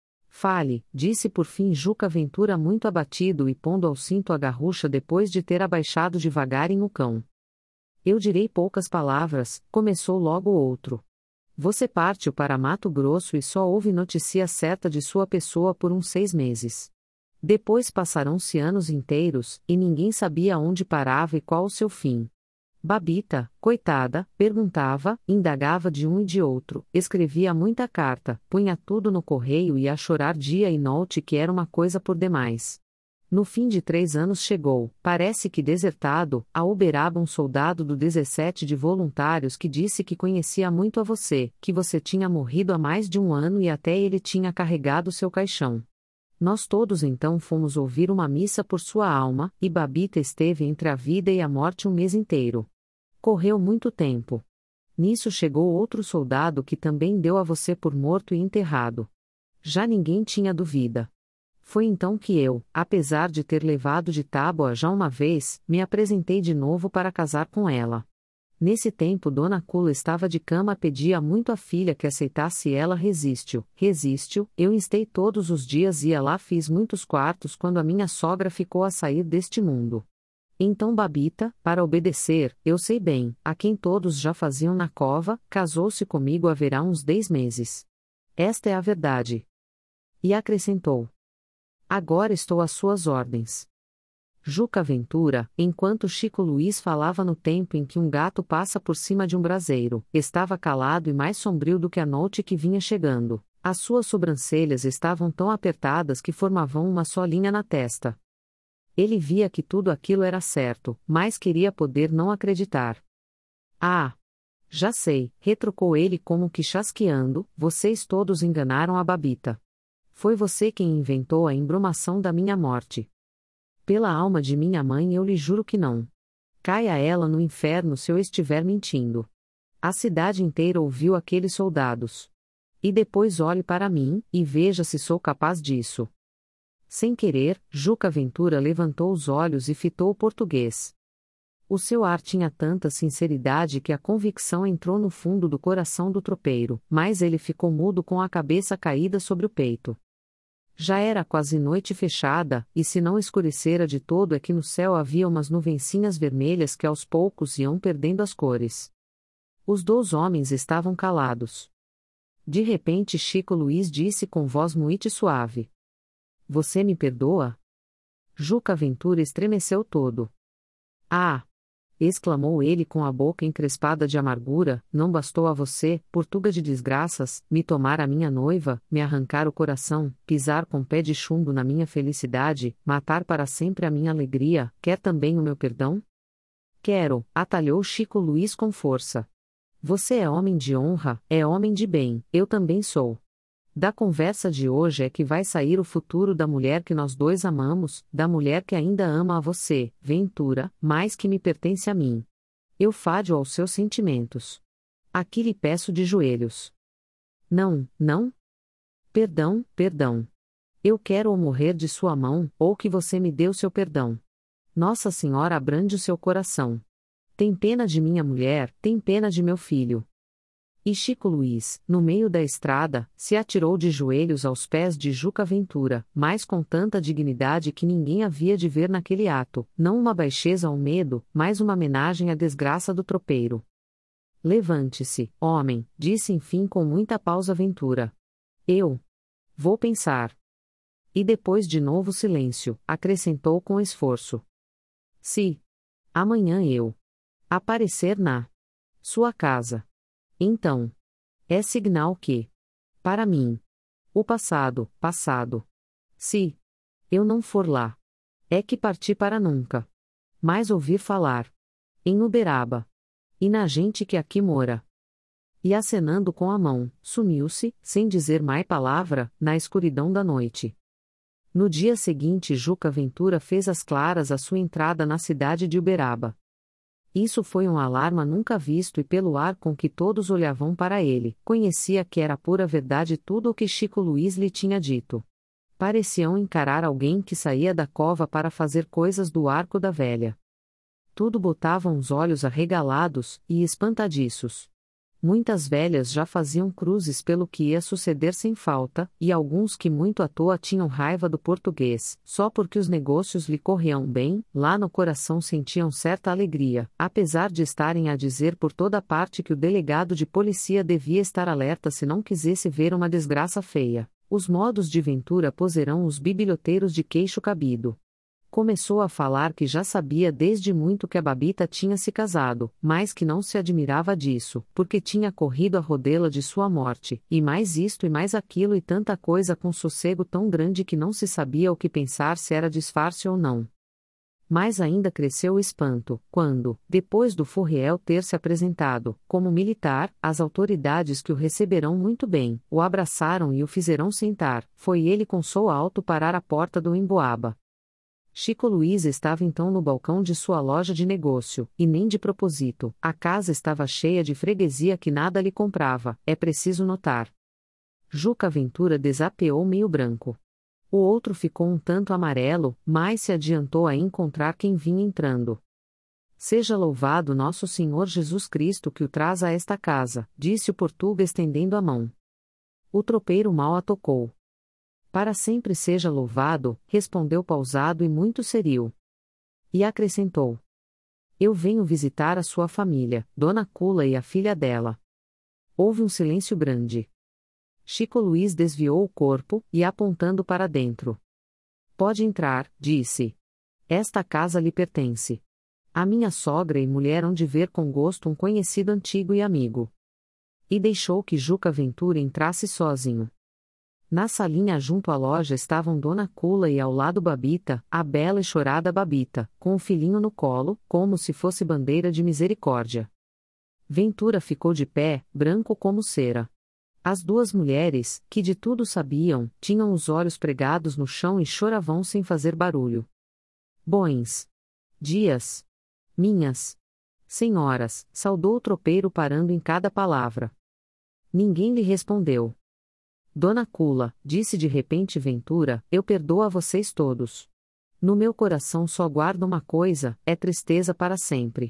Fale, disse por fim Juca Ventura muito abatido e pondo ao cinto a garrucha depois de ter abaixado devagar o cão. Eu direi poucas palavras, começou logo outro. Você partiu para Mato Grosso e só houve notícia certa de sua pessoa por uns seis meses. Depois passaram-se anos inteiros, e ninguém sabia onde parava e qual o seu fim. Babita, coitada, perguntava, indagava de um e de outro, escrevia muita carta, punha tudo no correio e a chorar dia e noite que era uma coisa por demais. No fim de três anos chegou, parece que desertado, a Uberaba um soldado do dezessete de voluntários que disse que conhecia muito a você, que você tinha morrido há mais de um ano e até ele tinha carregado seu caixão. Nós todos então fomos ouvir uma missa por sua alma, e Babita esteve entre a vida e a morte um mês inteiro. Correu muito tempo. Nisso chegou outro soldado que também deu a você por morto e enterrado. Já ninguém tinha dúvida. Foi então que eu, apesar de ter levado de tábua já uma vez, me apresentei de novo para casar com ela. Nesse tempo Dona Cula estava de cama, pedia muito à filha que aceitasse, ela resistiu, resistiu, eu instei todos os dias, ia lá, fiz muitos quartos quando a minha sogra ficou a sair deste mundo. Então Babita, para obedecer, eu sei bem, a quem todos já faziam na cova, casou-se comigo haverá uns dez meses. Esta é a verdade. E acrescentou. Agora estou às suas ordens. Juca Ventura, enquanto Chico Luiz falava no tempo em que um gato passa por cima de um braseiro, estava calado e mais sombrio do que a noite que vinha chegando. As suas sobrancelhas estavam tão apertadas que formavam uma só linha na testa. Ele via que tudo aquilo era certo, mas queria poder não acreditar. Ah! Já sei, retrucou ele como que chasqueando, vocês todos enganaram a Babita. Foi você quem inventou a embrumação da minha morte. Pela alma de minha mãe eu lhe juro que não. Caia ela no inferno se eu estiver mentindo. A cidade inteira ouviu aqueles soldados. E depois olhe para mim, e veja se sou capaz disso. Sem querer, Juca Ventura levantou os olhos e fitou o português. O seu ar tinha tanta sinceridade que a convicção entrou no fundo do coração do tropeiro, mas ele ficou mudo com a cabeça caída sobre o peito. Já era quase noite fechada, e se não escurecera de todo é que no céu havia umas nuvencinhas vermelhas que aos poucos iam perdendo as cores. Os dois homens estavam calados. De repente Chico Luiz disse com voz muito suave: Você me perdoa? Juca Ventura estremeceu todo. Ah! Exclamou ele com a boca encrespada de amargura, não bastou a você, portuga de desgraças, me tomar a minha noiva, me arrancar o coração, pisar com pé de chumbo na minha felicidade, matar para sempre a minha alegria, quer também o meu perdão? Quero, atalhou Chico Luiz com força. Você é homem de honra, é homem de bem, eu também sou. Da conversa de hoje é que vai sair o futuro da mulher que nós dois amamos, da mulher que ainda ama a você, Ventura, mais que me pertence a mim. Eu fado aos seus sentimentos. Aqui lhe peço de joelhos. Não, não? Perdão, perdão. Eu quero ou morrer de sua mão, ou que você me dê o seu perdão. Nossa Senhora abrande o seu coração. Tem pena de minha mulher, tem pena de meu filho. E Chico Luiz, no meio da estrada, se atirou de joelhos aos pés de Juca Ventura, mas com tanta dignidade que ninguém havia de ver naquele ato, não uma baixeza ou medo, mas uma homenagem à desgraça do tropeiro. Levante-se, homem, disse enfim com muita pausa Ventura. Eu vou pensar. E depois de novo silêncio, acrescentou com esforço. Se amanhã eu aparecer na sua casa. Então, é signal que, para mim, o passado, passado. Se eu não for lá, é que parti para nunca mais ouvir falar em Uberaba e na gente que aqui mora. E acenando com a mão, sumiu-se, sem dizer mais palavra, na escuridão da noite. No dia seguinte Juca Ventura fez às claras a sua entrada na cidade de Uberaba. Isso foi um alarma nunca visto e pelo ar com que todos olhavam para ele, conhecia que era pura verdade tudo o que Chico Luiz lhe tinha dito. Pareciam encarar alguém que saía da cova para fazer coisas do arco da velha. Tudo botavam os olhos arregalados e espantadiços. Muitas velhas já faziam cruzes pelo que ia suceder sem falta, e alguns que muito à toa tinham raiva do português, só porque os negócios lhe corriam bem, lá no coração sentiam certa alegria, apesar de estarem a dizer por toda parte que o delegado de polícia devia estar alerta se não quisesse ver uma desgraça feia. Os modos de Ventura poserão os biblioteiros de queixo cabido. Começou a falar que já sabia desde muito que a Babita tinha se casado, mas que não se admirava disso, porque tinha corrido a rodela de sua morte, e mais isto e mais aquilo e tanta coisa com sossego tão grande que não se sabia o que pensar se era disfarce ou não. Mais ainda cresceu o espanto, quando, depois do Furriel ter se apresentado, como militar, as autoridades que o receberão muito bem, o abraçaram e o fizeram sentar, foi ele com som alto parar à porta do Emboaba. Chico Luiz estava então no balcão de sua loja de negócio, e nem de propósito, a casa estava cheia de freguesia que nada lhe comprava, é preciso notar. Juca Ventura desapeou meio branco. O outro ficou um tanto amarelo, mas se adiantou a encontrar quem vinha entrando. Seja louvado nosso Senhor Jesus Cristo que o traz a esta casa, disse o Portuga estendendo a mão. O tropeiro mal a tocou. Para sempre seja louvado, respondeu pausado e muito serio. E acrescentou: Eu venho visitar a sua família, Dona Cula e a filha dela. Houve um silêncio grande. Chico Luiz desviou o corpo, e apontando para dentro. Pode entrar, disse. Esta casa lhe pertence. A minha sogra e mulher hão de ver com gosto um conhecido antigo e amigo. E deixou que Juca Ventura entrasse sozinho. Na salinha junto à loja estavam Dona Cula e ao lado Babita, a bela e chorada Babita, com o filhinho no colo, como se fosse bandeira de misericórdia. Ventura ficou de pé, branco como cera. As duas mulheres, que de tudo sabiam, tinham os olhos pregados no chão e choravam sem fazer barulho. Bons dias, minhas senhoras, saudou o tropeiro parando em cada palavra. Ninguém lhe respondeu. Dona Cula, disse de repente Ventura, eu perdoo a vocês todos. No meu coração só guardo uma coisa, é tristeza para sempre.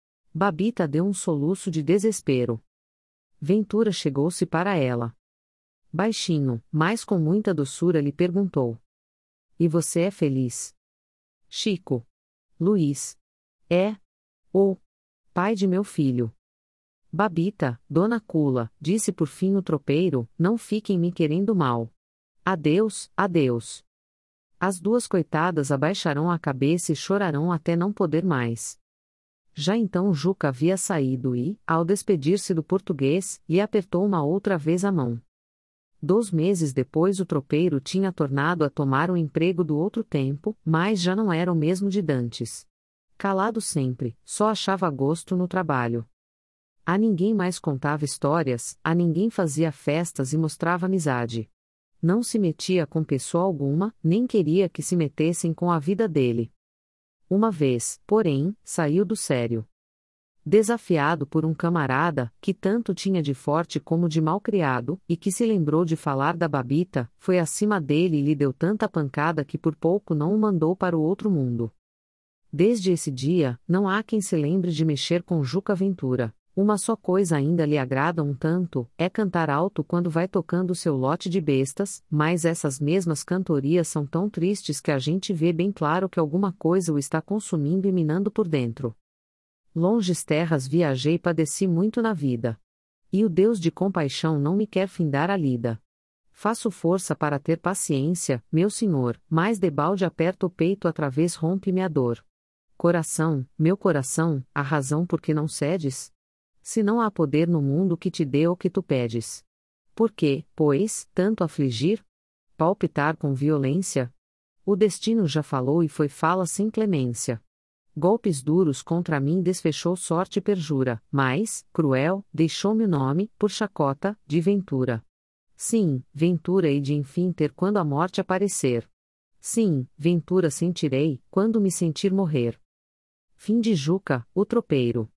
Babita deu um soluço de desespero. Ventura chegou-se para ela. Baixinho, mas com muita doçura lhe perguntou. E você é feliz? Chico. Luiz. É. O pai de meu filho. Babita, Dona Cula, disse por fim o tropeiro, não fiquem me querendo mal. Adeus, adeus. As duas coitadas abaixarão a cabeça e chorarão até não poder mais. Já então Juca havia saído e, ao despedir-se do português, lhe apertou uma outra vez a mão. Dois meses depois o tropeiro tinha tornado a tomar o emprego do outro tempo, mas já não era o mesmo de dantes. Calado sempre, só achava gosto no trabalho. A ninguém mais contava histórias, a ninguém fazia festas e mostrava amizade. Não se metia com pessoa alguma, nem queria que se metessem com a vida dele. Uma vez, porém, saiu do sério. Desafiado por um camarada, que tanto tinha de forte como de malcriado, e que se lembrou de falar da Babita, foi acima dele e lhe deu tanta pancada que por pouco não o mandou para o outro mundo. Desde esse dia, não há quem se lembre de mexer com Juca Ventura. Uma só coisa ainda lhe agrada um tanto, é cantar alto quando vai tocando seu lote de bestas, mas essas mesmas cantorias são tão tristes que a gente vê bem claro que alguma coisa o está consumindo e minando por dentro. Longes terras viajei e padeci muito na vida. E o Deus de compaixão não me quer findar a lida. Faço força para ter paciência, meu senhor, mas debalde aperta o peito através rompe-me a dor. Coração, meu coração, a razão por que não cedes? Se não há poder no mundo que te dê o que tu pedes. Por que, pois, tanto afligir? Palpitar com violência? O destino já falou e foi fala sem clemência. Golpes duros contra mim desfechou sorte e perjura, mas, cruel, deixou-me o nome, por chacota, de Ventura. Sim, Ventura hei de enfim ter quando a morte aparecer. Sim, Ventura sentirei, quando me sentir morrer. Fim de Juca, o tropeiro.